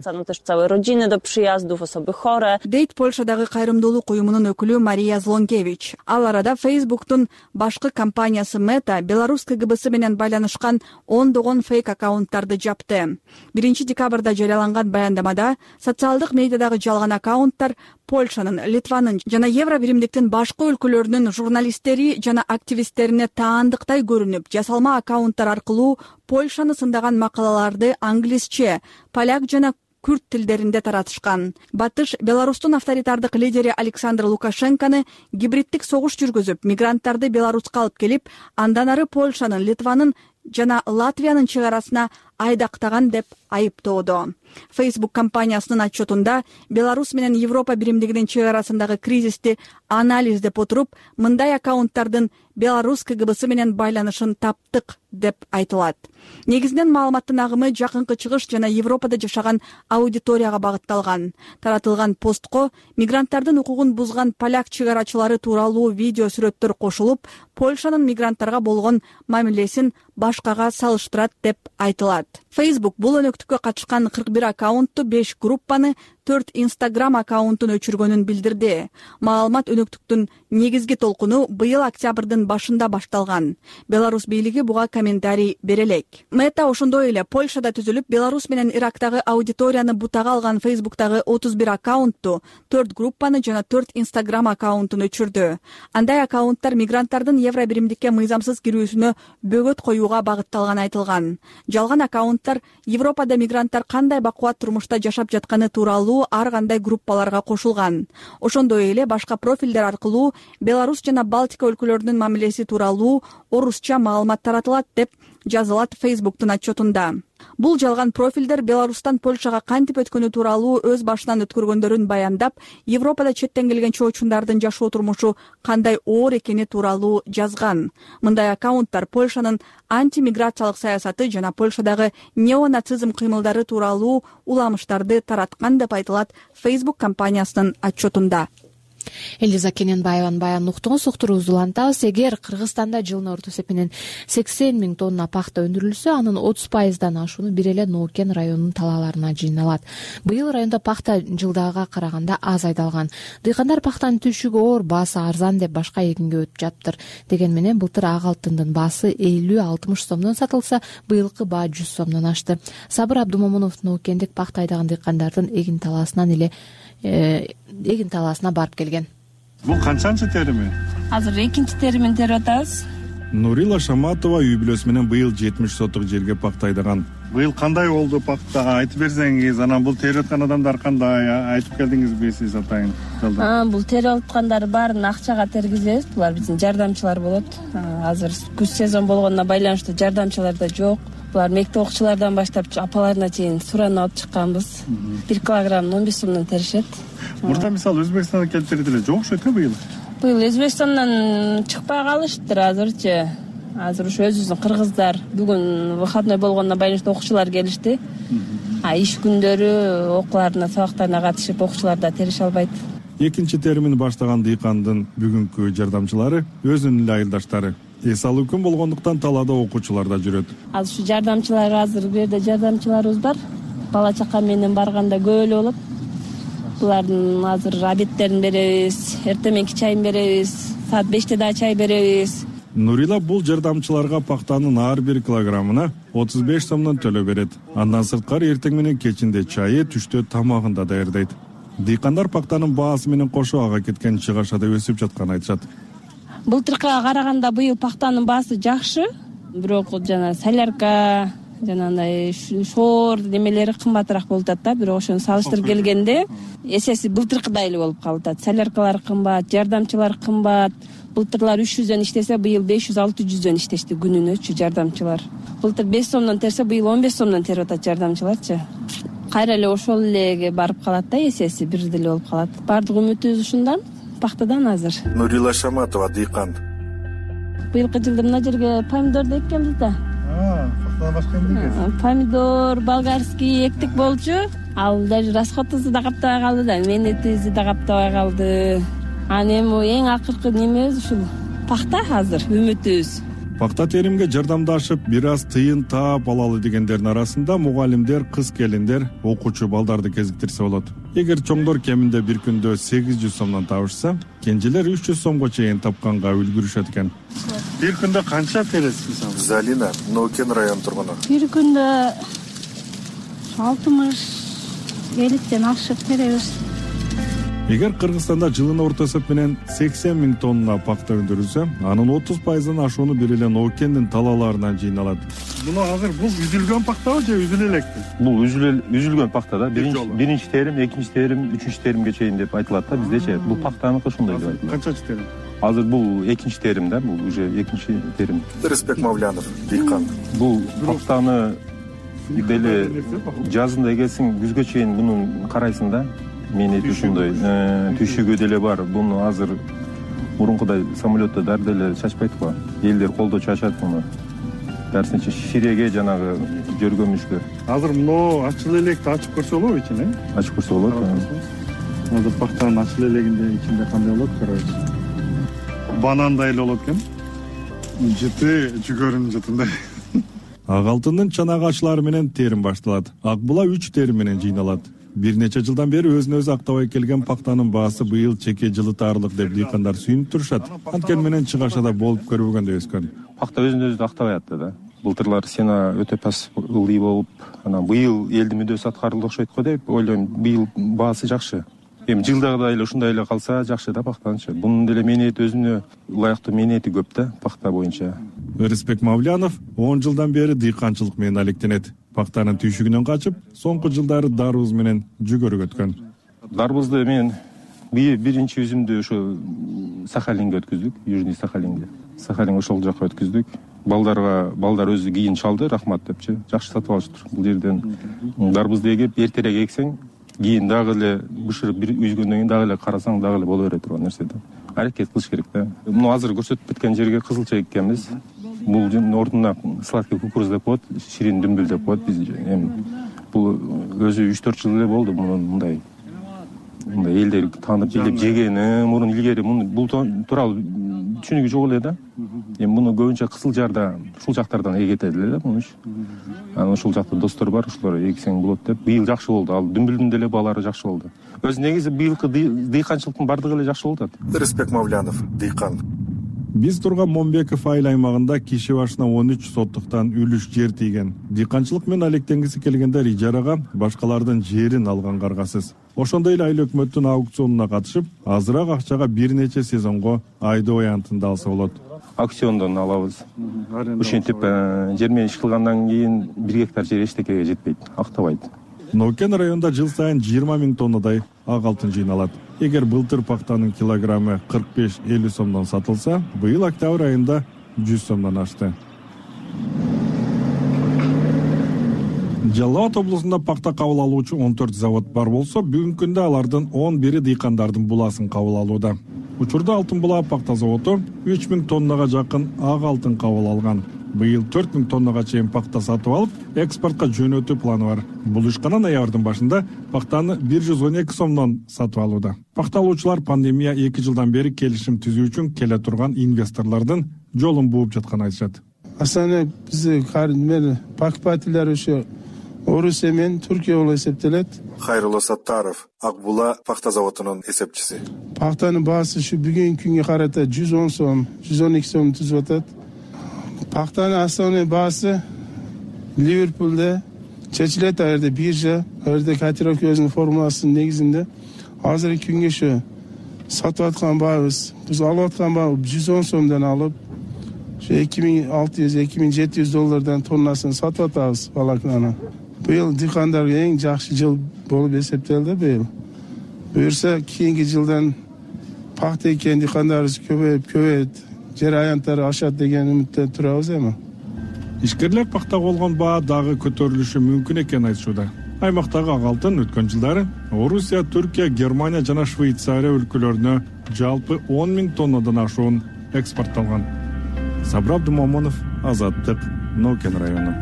N: Дейт Польшадагы кайрымдуулук уюмунун өкүлү Мария Злонкевич. Ал арада Фейсбуктун башкы компаниясы Мета Беларусь КГБсы менен байланышкан ондогон фейк аккаунттарды жапты. биринчи декабрда жарыяланган баяндамада социалдык медиадагы жалган аккаунттар Польшанын, Литванын жана евро биримдиктин башка өлкөлөрүнүн журналисттери жана активисттерине таандыктай көрүнүп, жасалма аккаунттар аркылуу Польшаны сындаган макалаларды англисче, поляк жана күрд тилдеринде таратышкан. Батыш Беларустун авторитардык лидери Александр Лукашенконы гибриддик согуш жүргүзүп, мигранттарды Беларуська алып келип, андан ары Польшанын, Литванын жана Латвиянын чек арасына айдактаган деп айыптоодо. Facebook компаниясынын отчетунда Беларусь менен Европа биримдигинин чек арасындагы кризисти анализдеп отуруп, мындай аккаунттардын Беларусь КГБсы менен байланышын таптык деп айтылат. Негизинен маалыматтын агымы жакынкы чыгыш жана Европада жашаган аудиторияга багытталган. Таратылган постко мигранттардын укугун бузган поляк чек арачылары тууралуу видео сүрөттөр кошулуп, Польшанын мигранттарга болгон мамилесин башкага салыштырат деп айтылат. Facebook бул өнөктүккө катышкан кырк бир аккаунтту, беш группаны, төрт Instagram аккаунтун өчүргөнүн билдирди. Маалымат өнөктүктүн негизги толкуну быйыл октябрдын башында башталган. Беларусь бийлиги буга комментарий бере элек. Мета ошондой эле Польшада түзүлүп, Беларусь менен Ирактагы аудиторияны бутага алган Facebooктагы отуз бир аккаунтту, төрт группаны жана төрт Instagram аккаунтун өчүрдү. Андай аккаунттар мигранттардын евро биримдикке мыйзамсыз кирүүсүнө бөгөт коюуга багытталган айтылган. Жалган аккаунттар Европада мигранттар кандай бакубат турмушта жашап жатканы тууралуу ар кандай группаларга кошулган. Ошондой эле башка профилдер аркылуу Беларусь жана Балтика өлкөлөрүнүн мамилеси тууралуу орусча маалымат таратылат деп жазылат Facebooktун отчетунда. Бул жалган профилдер Беларустан Польшага кантип өткөнү тууралуу өз башынан өткөргөндөрүн баяндап, Европада четтен келген чоочундардын жашоо турмушу кандай оор экени тууралуу жазган. Мындай аккаунттар Польшанын антимиграциялык саясаты жана Польшадагы неонацизм кыймылдары тууралуу уламыштарды тараткан деп айтылат Facebook компаниясынын отчетунда.
A: Элиза Кененбаеванын баянын уктуңуз, уктуруубузду улантабыз. Эгер Кыргызстанда жылына орто эсепинен сексен миң тонна пахта өндүрүлсө, анын отуз пайыздан ашууну бир эле Ноокен районунун талааларына жыйналат. Быйыл райондо пахта жылдагыга караганда аз айдалган. Дыйкандар пахтанын түшүгү оор, баасы арзан деп башка эгинге өтүп жатыптыр. Деген менен былтыр ак алтындын баасы элүү алтымыш сомдон сатылса, быйылкы баа жүз сомдон ашты. Сабыр Абдумомунов Ноокендик пахта айдаган дыйкандардын эгин талаасынан эле эгин талаасына барып келген.
Q: Бул канчанчы терими?
R: Азыр экинчи теримин терип атабыз.
Q: Нурила Шаматова үй бүлөсү менен быйыл жетимиш сотук жерге пахта айдаган. Быйыл кандай болду пахта? Айтып берсеңиз, анан бул терип аткан адамдар кандай? Айтып келдиңизби сиз атайын?
R: А, бул терип аткандар баарын акчага тергизебиз. Булар биздин жардамчылар болот. Азыр күз сезон болгонуна байланыштуу жардамчылар да жок. Булар мектеп окуучулардан баштап апаларына чейин суранып алып чыкканбыз. бир килограмм он беш сомдон теришет.
Q: Мурда мисалы Өзбекстандан келип терди эле жок окшойт э быйыл?
R: Быйыл Өзбекстандан чыкпай калыштыр азырчы. Азыр ушу өзүбүздүн кыргыздар бүгүн выходной болгонуна байланыштуу окуучулар келишти. А иш күндөрү окууларына, сабактарына катышып окуучулар да терише албайт.
Q: Экинчи теримин баштаган дыйкандын бүгүнкү жардамчылары өзүнүн эле айылдаштары. Эс алуу күн болгондуктан талаада окуучулар да жүрөт.
R: Азыр ушу жардамчылар азыр бу жерде жардамчыларыбыз бар. Бала чака менен барганда көп эле болот. Булардын азыр обедтерин беребиз, эртеменки чайын беребиз, саат беште да чай беребиз.
Q: Нурила бул жардамчыларга пахтанын ар бир килограммына отуз беш сомдон төлөп берет. Андан сырткары эртең менен кечинде чайы, түштө тамагын да даярдайт. Дыйкандар пахтанын баасы менен кошо ага кеткен чыгашада өсүп жатканын айтышат.
R: Былтыркыга караганда быйыл пахтанын баасы жакшы, бирок жана солярка, жанагындай шоор немелери кымбатыраак болуп атат да, бирок ошону салыштырып келгенде эсеси былтыркыдай эле болуп калып атат. Соляркалар кымбат, жардамчылар кымбат, Былтырлар үч жүздөн иштесе, быйыл беш жүз алты жүздөн иштешти күнүнөчү жардамчылар. Былтыр беш сомдон терсе, быйыл он беш сомдон терип атат жардамчыларчы. Кайра эле ошол элеге барып калат да, эсеси бир деле болуп калат. Бардык үмүтүбүз ушундан, пактадан азыр.
S: Нурила Шаматова, дыйкан.
R: Быйылкы жылда мына жерге помидорду эккенбиз да.
S: Пактадан башка эмне экесиз?
R: Помидор, болгарский эктик болчу. Ал даже расходубузду да каптабай калды да, менетибизди да каптабай калды. Анан эми эң акыркы немебиз ушул пакта азыр үмүтүбүз.
Q: Пакта теримге жардамдашып, бир аз тыйын таап алалы дегендердин арасында мугалимдер, кыз келиндер, окуучу балдарды кезиктирсе болот. Эгер чоңдор кеминде бир күндө сегиз жүз сомдон табышса, кенжелер үч жүз сомго чейин тапканга үлгүрүшөт экен.
S: Бир күндө канча тересиз мисалы? Залина, Нокен район тургуну.
R: Бир күндө алтымыш элүүдөн ашык теребиз.
Q: Эгер Кыргызстанда жылын орто эсеп менен сексен миң тонна пакта өндүрүлсө, анын отуз пайызын ашууну бир эле Ноокендин талааларынан жыйналат.
S: Муну азыр бул үзүлгөн пактабы же үзүлө элекпи?
T: Бул үзүлгөн пакта да. Биринчи терим, экинчи терим, үчүнчү теримге чейин деп айтылат да биздечи. Бул пактаныкы ушундай деп айтылат.
S: Канчанчы терим?
T: Азыр бул экинчи терим да, бул уже экинчи терим.
S: Рыспек Мавлянов, дыйкан.
T: Бул пактаны деле жазында эгесиң, күзгө чейин мунун карайсың да. Менети ушундай түшүгү деле бар. Буну азыр мурункудай самолетто дар деле чачпайт го. Элдер колдо чачат муну. Дарсынча ширеге жанагы жөргөмүшкө.
S: Азыр муну ачыл электи ачып көрсө болобу ичине?
T: Ачып көрсө болот.
S: Азыр пактанын ачыл элегинде ичинде кандай болот карайбыз. Банандай эле болот экен. Жыты жүгөрүнүн жытындай.
Q: Ак алтындын чанагачылары менен терим башталат. Ак була үч терим менен жыйналат. Бир нече жылдан бери өзүн өзү актабай келген пактанын баасы быйыл чеке жылытаарлык деп дыйкандар сүйүнүп турушат. Анткени менен чыгашада болуп көрбөгөндө өскөн.
T: Пакта өзүн өзү актабай атты да. Былтырлар сена өтө пас ылдый болуп, анан быйыл элдин мүддөсү аткарылды окшойт го деп ойлойм. Быйыл баасы жакшы. Эми жылдагыдай эле ушундай эле калса жакшы да пактанчы. Бунун деле менети өзүнө ылайыктуу менети көп да пакта боюнча.
Q: Рыспек Мавлянов он жылдан бери дыйканчылык менен алектенет. Пактанын түйшүгүнөн качып, соңку жылдары дарбыз менен жүгөрү өткөн.
T: Дарбызды мен биринчи үзүмдү ошо Сахалинге өткүздүк, Южный Сахалинге. Сахалин ошол жака өткүздүк. Балдарга, балдар өзү кийин чалды, рахмат депчи. Жакшы сатып алыштыр. Бул жерден дарбызды эгип, эртерээк эксең, кийин дагы эле бышырып бир үзгөндөн кийин дагы эле карасаң, дагы эле боло бере турган нерсе да. Аракет кылыш керек да. Муну азыр көрсөтүп кеткен жерге кызылча эккенбиз. Бул ордуна сладкий кукуруз деп коет, ширин дүмбүл деп коет биз. Эми бул өзү үч төрт жыл эле болду мындай. Мындай элдер таанып билип жегени, мурун илгери бул тууралуу түшүнүгү жок эле да. Эми муну көбүнчө Кызыл Жарда, ушул жактардан эгетет эле да мунуч. Анан ушул жакта достор бар, ушулар эксең болот деп. Быйыл жакшы болду. Ал дүмбүлдүн деле баалары жакшы болду. Өзү негизи быйылкы дыйканчылыктын бардыгы эле жакшы болуп атат.
S: Рыспек Мавлянов, дыйкан.
Q: Биз турган Момбеков айыл аймагында киши башына он үч соттуктан үлүш жер тийген. Дыйканчылык менен алектенгиси келгендер ижарага башкалардын жерин алганга аргасыз. Ошондой эле айыл өкмөттүн аукционуна катышып, азыраак акчага бир нече сезонго айдоо аянтында алса болот.
T: Аукциондон алабыз. Ушинтип жер менен иш кылгандан кийин бир гектар жер эчтекеге жетпейт, актабайт.
Q: Нокен районунда жыл сайын жыйырма миң тоннадай ак алтын жыйналат. Эгер былтыр пактанын килограммы кырк беш элүү сомдон сатылса, быйыл октябрь айында жүз сомдон ашты. Жалал Абад облусунда пакта кабыл алуучу он төрт завод бар болсо, бүгүнкү күндө алардын он бири дыйкандардын буласын кабыл алууда. Учурда Алтын Була пакта заводу үч миң тоннага жакын ак алтын кабыл алган. Быйыл төрт миң тоннага чейин пакта сатып алып, экспортко жөнөтүү планы бар. Бул ишкана ноябрдын башында пактаны бир жүз он эки сомдон сатып алууда. Пакта алуучулар пандемия эки жылдан бери келишим түзүү үчүн келе турган инвесторлордун жолун бууп жатканын айтышат.
U: Асаны бизди кардмер покупательдер ошо Орусия менен Түркия болуп эсептелет.
S: Хайрулла Саттаров, Ак Була пакта заводунун эсепчиси.
U: Пактанын баасы ушу бүгүнкү күнгө карата жүз он сом, жүз он эки сом түзүп атат. Пактанын основной баасы Ливерпулде чечилет, а жерде биржа, а жерде котировка өзүнүн формуласынын негизинде. Азыркы күнгө ошо сатып аткан баабыз, биз алып аткан баабыз жүз он сомдон алып, ошо эки миң алты жүз эки миң жети жүз доллардан тоннасын сатып атабыз балакнаны. Быйыл дыйкандарга эң жакшы жыл болуп эсептелди быйыл. Буюрса кийинки жылдан пакта экен, дыйкандарыбыз көбөйүп көбөйөт, жер аянттары ашат деген үмүттөн турабыз эми.
Q: Ишкерлер пактага болгон баа дагы көтөрүлүшү мүмкүн экенин айтышууда. Аймактагы ак алтын өткөн жылдары Орусия, Түркия, Германия жана Швейцария өлкөлөрүнө жалпы он миң тоннадан ашуун экспортталган. Сабыр Абдумомунов, Азаттык, Нокен району.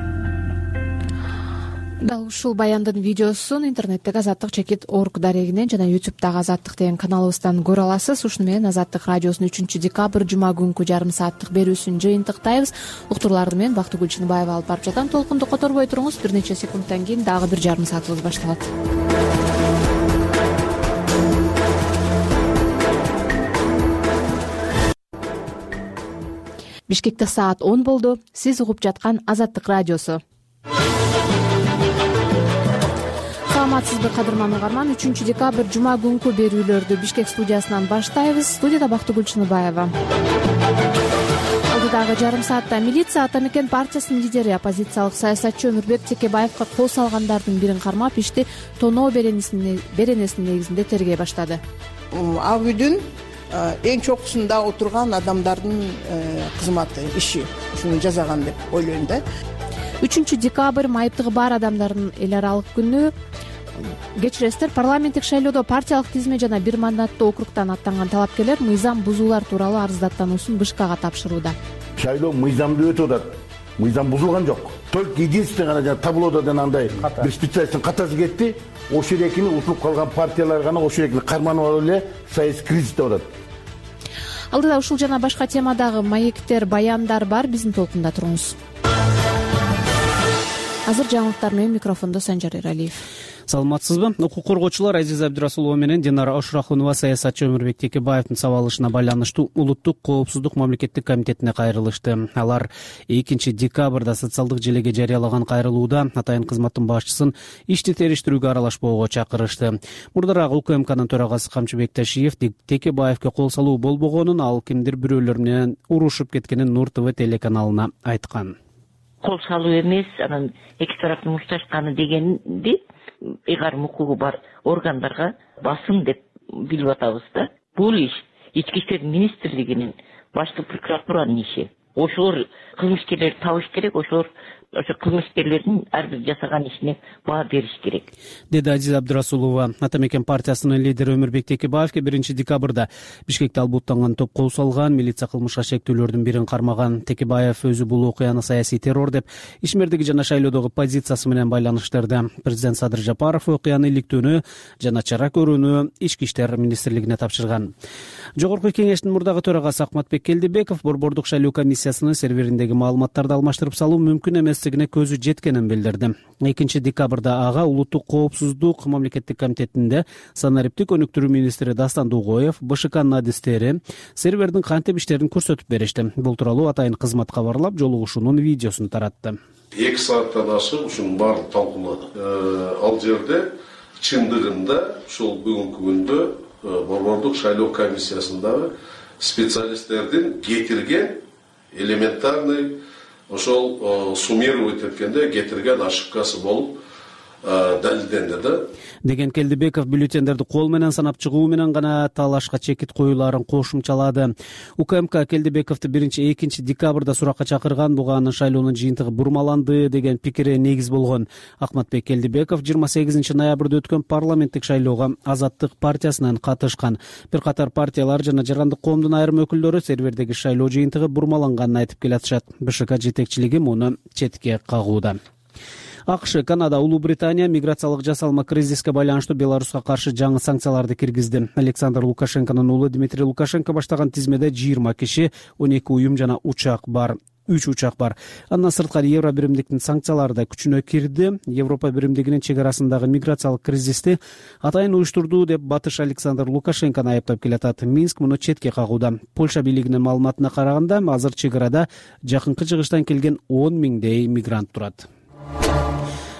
A: Дал ушул баяндын видеосун интернеттеги азаттык чекит орг дарегинен жана ютубтагы азаттык деген каналыбыздан көрө аласыз. Ушуну менен азаттык радиосунун үчүнчү декабрь жума күнкү жарым сааттык берүүсүн жыйынтыктайбыз. Уктурууларды менен Бактыгүл Чыныбаева алып барып жатам. Толкунду которбой туруңуз. Бир нече секундтан кийин дагы бир жарым саатыбыз башталат. Бишкекте саат он болду. Сиз угуп жаткан Азаттык радиосу. Саламатсызбы кадырман угарман, үчүнчү декабрь жума күнкү берүүлөрдү Бишкек студиясынан баштайбыз. Студияда Бактыгүл Чыныбаева. Алдыдагы жарым саатта милиция Ата Мекен партиясынын лидери, оппозициялык саясатчы Өмүрбек Текебаевка кол салгандардын бирин кармап, ишти тоноо беренесинин негизинде тергей баштады.
E: Ал үйдүн эң чокусунда отурган адамдардын кызматы, иши ушуну жасаган деп ойлойм да.
A: үчүнчү декабрь майыптыгы бар адамдардын эл аралык күнү. Кечиресиздер, парламенттик шайлоодо партиялык тизме жана бир мандаттуу округтан аттанган талапкерлер мыйзам бузуулар тууралуу арыздаттануусун БШКга тапшырууда.
V: Шайлоо мыйзамдуу өтүп атат. Мыйзам бузулган жок. Только единственный гана жана таблоодо андай бир специалисттин катасы кетти. Ошол экини утулуп калган партиялар гана ошол экини карманып алып эле саясий кризис деп атат.
A: Алдыда ушул жана башка темадагы маектер, баяндар бар. Биздин толкунда туруңуз. Азыр жаңылыктар менен микрофондо Санжар Эралиев.
D: Саламатсызбы? Укук коргоочулар Азиза Абдурасулова менен Динара Ошурахунова саясатчы Өмүрбек Текебаевдин сабалышына байланыштуу Улуттук коопсуздук мамлекеттик комитетине кайрылышты. Алар экинчи декабрда социалдык желеге жарыялаган кайрылууда атайын кызматтын башчысын ишти териштирүүгө аралашпоого чакырышты. Мурдараак УКМКнын төрагасы Камчыбек Ташиев Текебаевге кол салуу болбогонун, ал кимдир бирөөлөр менен урушуп кеткенин Нур ТВ телеканалына айткан.
W: Кол салуу эмес, анан эки тараптын мушташканы дегенди ыйгарым укугу бар органдарга басым деп билип атабыз да. Бул иш ички иштер министрлигинин, башкы прокуратуранын иши. Ошолор кылмышкерлерди табыш керек, ошолор ошо кылмышкерлердин ар бир жасаган ишине баа бериш керек,
D: деди Азиза Абдурасулова. Ата Мекен партиясынын лидери Өмүрбек Текебаевке биринчи декабрда Бишкекте албуттанган топ кол салган, милиция кылмышка шектүүлөрдүн бирин кармаган. Текебаев өзү бул окуяны саясий террор деп ишмердиги жана шайлоодогу позициясы менен байланыштырды. Президент Садыр Жапаров окуяны иликтөөнү жана чара көрүүнү ички иштер министрлигине тапшырган. Жогорку кеңештин мурдагы төрагасы Акматбек Келдибеков борбордук шайлоо комиссиясынын сервериндеги маалыматтарды алмаштырып салуу мүмкүн эместигине көзү жеткенин билдирди. экинчи декабрда ага Улуттук коопсуздук мамлекеттик комитетинде санариптик өнүктүрүү министри Дастан Дугоев БШКнын адистери сервердин кантип иштерин көрсөтүп беришти. Бул тууралуу атайын кызмат кабарлап, жолугушуунун видеосун таратты.
F: эки сааттан ашык ушунун баарын талкуулады. Ал жерде чындыгында ушул бүгүнкү күндө борбордук шайлоо комиссиясындагы специалисттердин кетирген элементарный ошол суммировать эткенде кетирген ошибкасы болуп далилденди да.
D: Деген Келдибеков бюллетендерди кол менен санап чыгуу менен гана талашка чекит коюуларын кошумчалады. УКМК Келдибековду биринчи экинчи декабрда суракка чакырган, буга анын шайлоонун жыйынтыгы бурмаланды деген пикири негиз болгон. Акматбек Келдибеков жыйырма сегизинчи ноябрда өткөн парламенттик шайлоого Азаттык партиясынан катышкан. Бир катар партиялар жана жарандык коомдун айрым өкүлдөрү сервердеги шайлоо жыйынтыгы бурмаланганын айтып келатышат. БШК жетекчилиги муну четке кагууда. АКШ, Канада, Улуу Британия миграциялык жасалма кризиске байланыштуу Беларуска каршы жаңы санкцияларды киргизди. Александр Лукашенконун уулу Дмитрий Лукашенко баштаган тизмеде жыйырма киши, он эки уюм жана учак бар. үч учак бар. Андан сырткары Евро биримдиктин санкциялары да күчүнө кирди. Европа биримдигинин чек арасындагы миграциялык кризисти атайын уюштурду деп Батыш Александр Лукашенкону айыптап келатат. Минск муну четке кагууда. Польша бийлигинин маалыматына караганда, азыр чек арада жакынкы чыгыштан келген он миңдей мигрант турат.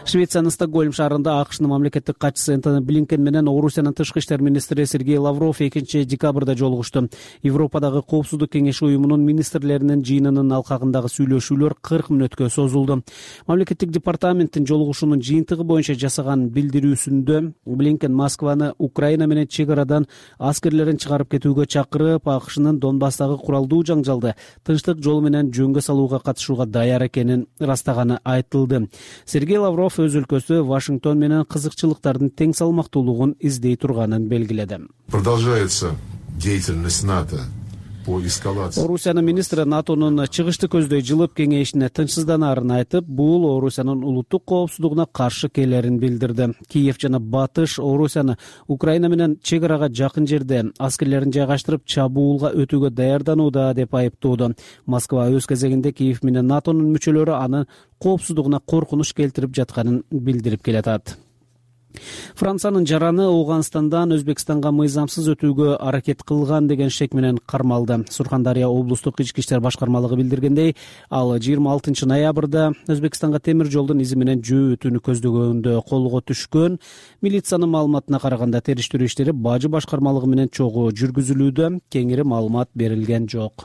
D: Швециянын Стокгольм шаарында АКШнын мамлекеттик катчысы Энтони Блинкен менен Орусиянын тышкы иштер министри Сергей Лавров экинчи декабрда жолугушту. Европадагы Коопсуздук кеңеши уюмунун министрлеринин жыйынынын алкагындагы сүйлөшүүлөр кырк мүнөткө созулду. Мамлекеттик департаменттин жолугушуунун жыйынтыгы боюнча жасаган билдирүүсүндө Блинкен Москваны Украина менен чек арадан аскерлерин чыгарып кетүүгө чакырып, АКШнын Донбасстагы куралдуу жаңжалды тынчтык жолу менен жөнгө салууга катышууга даяр экенин ырастаганы айтылды. Сергей Лавров өз өлкөсү Вашингтон менен кызыкчылыктардын тең салмактуулугун издей турганын белгиледи.
B: Продолжается деятельность НАТО по эскалации.
D: Орусиянын министри НАТОнун чыгышты көздөй жылып кеңейишине тынчсызданаарын айтып, бул Орусиянын улуттук коопсуздугуна каршы келерин билдирди. Киев жана Батыш Орусияны Украина менен чек арага жакын жерде аскерлерин жайгаштырып чабуулга өтүүгө даярданууда деп айыптоодо. Москва өз кезегинде Киев менен НАТОнун мүчөлөрү анын коопсуздугуна коркунуч келтирип жатканын билдирип келатат. Франциянын жараны Ауганстандан Өзбекстанга мыйзамсыз өтүүгө аракет кылган деген шек менен кармалды. Сурхандария облустук ички иштер башкармалыгы билдиргендей, ал жыйырма алтынчы ноябрда Өзбекстанга темир жолдун изи менен жөө өтүүнү көздөгөндө колго түшкөн. Милициянын маалыматына караганда териштирүү иштери Бажы башкармалыгы менен чогуу жүргүзүлүүдө, кеңири маалымат берилген жок.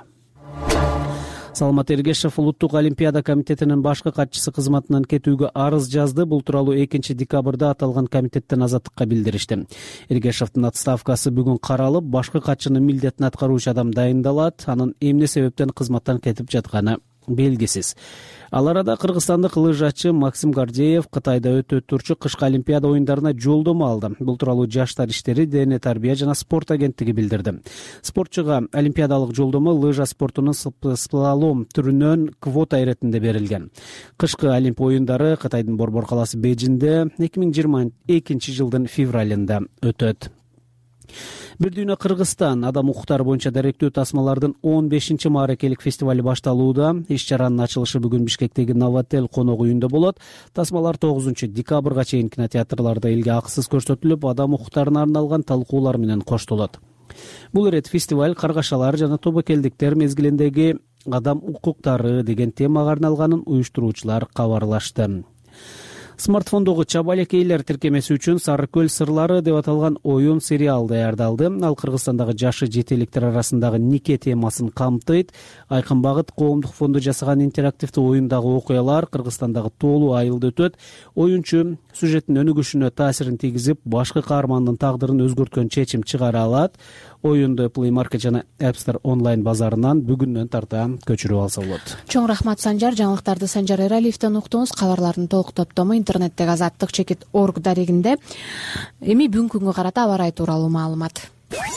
D: Саламат Эргешев улуттук олимпиада комитетинин башкы катчысы кызматынан кетүүгө арыз жазды. Бул тууралуу экинчи декабрда аталган комитеттен азаттыкка билдиришти. Эргешевдин отставкасы бүгүн каралып, башкы катчынын милдетин аткаруучу адам дайындалат. Анын эмне себептен кызматтан кетип жатканы белгисиз. Ал арада кыргызстандык лыжачы Максим Гордеев Кытайда өтө турчу кышкы олимпиада оюндарына жолдомо алды. Бул тууралуу Жаштар иштери, дене тарбия жана спорт агенттиги билдирди. Спортчуга олимпиадалык жолдомо лыжа спортунун слалом түрүнөн квота иретинде берилген. Кышкы олимп оюндары Кытайдын Борбор калаасы Бейжиңде эки миң жыйырма экинчи жылдын февралында өтөт. Бир дүйнө Кыргызстан адам укуктары боюнча даректүү тасмалардын он бешинчи мааракелик фестивали башталууда. Иш-чаранын ачылышы бүгүн Бишкектеги Новотел конок үйүндө болот. Тасмалар тогузунчу декабрга чейин кинотеатрларда элге акысыз көрсөтүлүп, адам укуктарына арналган талкуулар менен коштолот. Бул ирет фестиваль каргашалар жана тобокелдиктер мезгилиндеги адам укуктары деген темага арналганын уюштуруучулар кабарлашты. Смартфондогу чабалекейлер тиркемеси үчүн Сары көл сырлары деп аталган оюн сериал даярдалды. Ал Кыргызстандагы жашы жетеликтер арасындагы нике темасын камтыйт. Айкын багыт коомдук фонду жасаган интерактивдүү оюндагы окуялар Кыргызстандагы тоолуу айылда өтөт. Оюнчу сюжеттин өнүгүшүнө таасирин тийгизип, башкы каармандын тагдырын өзгөрткөн чечим чыгара алат. Оюнду Play Market жана App Store онлайн базарынан бүгүндөн тарта көчүрүп алса болот.
A: Чоң рахмат Санжар. Жаңылыктарды Санжар Эралиевден уктуңуз. Кабарлардын толук топтому интернеттеги азаттык чекит точка орг дарегинде. Эми бүгүнкү күнгө карата аба ырайы тууралуу маалымат.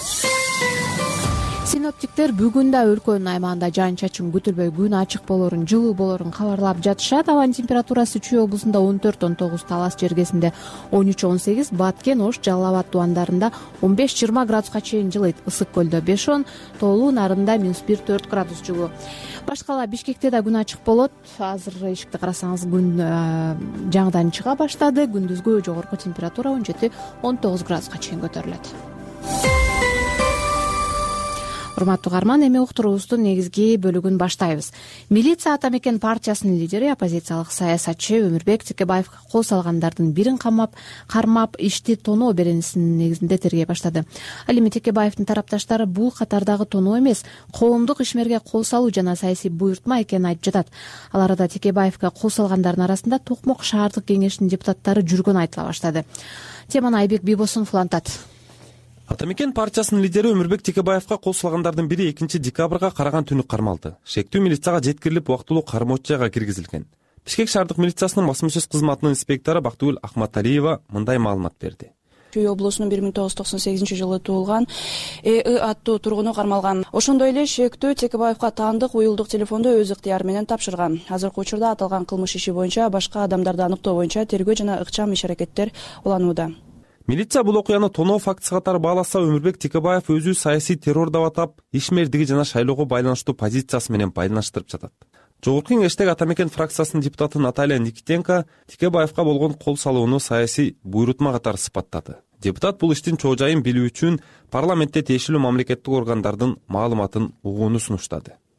A: Синоптиктер бүгүн да өлкөнүн аймагында жаан-чачын күтүлбөй күн ачык болорун, жылуу болорун кабарлап жатышат. Абанын температурасы Чүй облусунда он төрт он тогуз, Талас жергесинде он үч он сегиз, Баткен, Ош, Жалал Абад тубандарында он беш жыйырма градуска чейин жылыйт. Ысык көлдө беш он, Тоолуу Нарында минус бир төрт градус жылуу. Башкала Бишкекте да күн ачык болот. Азыр эшикти карасаңыз күн жаңыдан чыга баштады. Күндүзгү жогорку температура он жети он тогуз градуска чейин көтөрүлөт. Урматтуу угарман, эми уктуруубуздун негизги бөлүгүн баштайбыз. Милиция ата мекен партиясынын лидери, оппозициялык саясатчы Өмүрбек Текебаевга кол салгандардын бирин камап, кармап, ишти тоноо беренесинин негизинде тергей баштады. Ал эми Текебаевдин тарапташтары бул катардагы тоноо эмес, коомдук ишмерге кол салуу жана саясий буйртма экенин айтып жатат. Ал арада Текебаевга кол салгандардын арасында Токмок шаардык кеңешинин депутаттары жүргөнү айтыла баштады. Теманы Айбек Бибосунов улантат.
H: Ата мекен партиясынын лидери Өмүрбек Текебаевга кол салгандардын бири экинчи декабрга караган түнү кармалды. Шектүү милицияга жеткирилип, убактылуу кармоочу жайга киргизилген. Бишкек шаардык милициясынын басма сөз кызматынын инспектору Бактыгүл Акматалиева мындай маалымат берди.
I: Чүй облусунун бир миң тогуз жүз токсон сегизинчи жылы туулган Э И аттуу тургуну кармалган. Ошондой эле шектүү Текебаевга таандык уюлдук телефонду өз ыктыяры менен тапшырган. Азыркы учурда аталган кылмыш иши боюнча башка адамдарды аныктоо боюнча тергөө жана ыкчам иш-аракеттер уланууда.
H: Милиция бул окуяны тоноо фактысы катары бааласа, Өмүрбек Текебаев өзү саясий террор деп атап, ишмердиги жана шайлоого байланыштуу позициясы менен байланыштырып жатат. Жогорку кеңештеги ата мекен фракциясынын депутаты Наталья Никитенко Текебаевга болгон кол салууну саясий буйрутма катары сыпаттады. Депутат бул иштин чоо жайын билүү үчүн парламентте тиешелүү мамлекеттик органдардын маалыматын угууну сунуштады.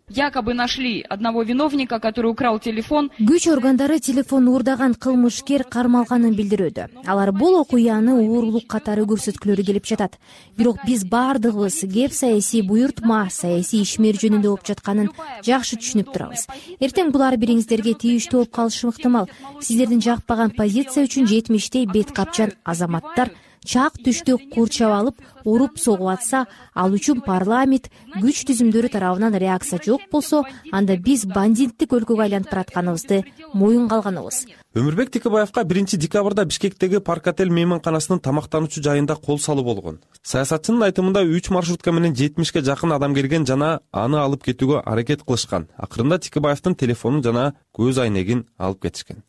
G: якобы нашли одного виновника, который украл телефон.
L: Күч органдары телефон уурдаган кылмышкер кармалганын билдирүүдө. Алар бул окуяны уурулук катары көрсөткүлөрү келип жатат. Бирок биз бардыгыбыз кеп саясий буйртма, саясий ишмер жөнүндө болуп жатканын жакшы түшүнүп турабыз. Эртең булар бириңиздерге тийиштүү болуп калышы ыктымал. Сиздердин жакпаган позиция үчүн жетимиштей бет капчан азаматтар чак түштү курчап алып, уруп согуп атса, ал үчүн парламент күч түзүмдөрү тарабынан реакция жок болсо, анда биз бандиттик өлкөгө айланып баратканыбызды моюнга алганыбыз.
H: Өмүрбек Текебаевка биринчи декабрда Бишкектеги Парк-отель мейманканасынын тамактануучу жайында кол салуу болгон. Саясатчынын айтымында үч маршрутка менен жетимишке жакын адам келген жана аны алып кетүүгө аракет кылышкан. Акырында Текебаевдин телефонун жана көз айнегин алып кетишкен.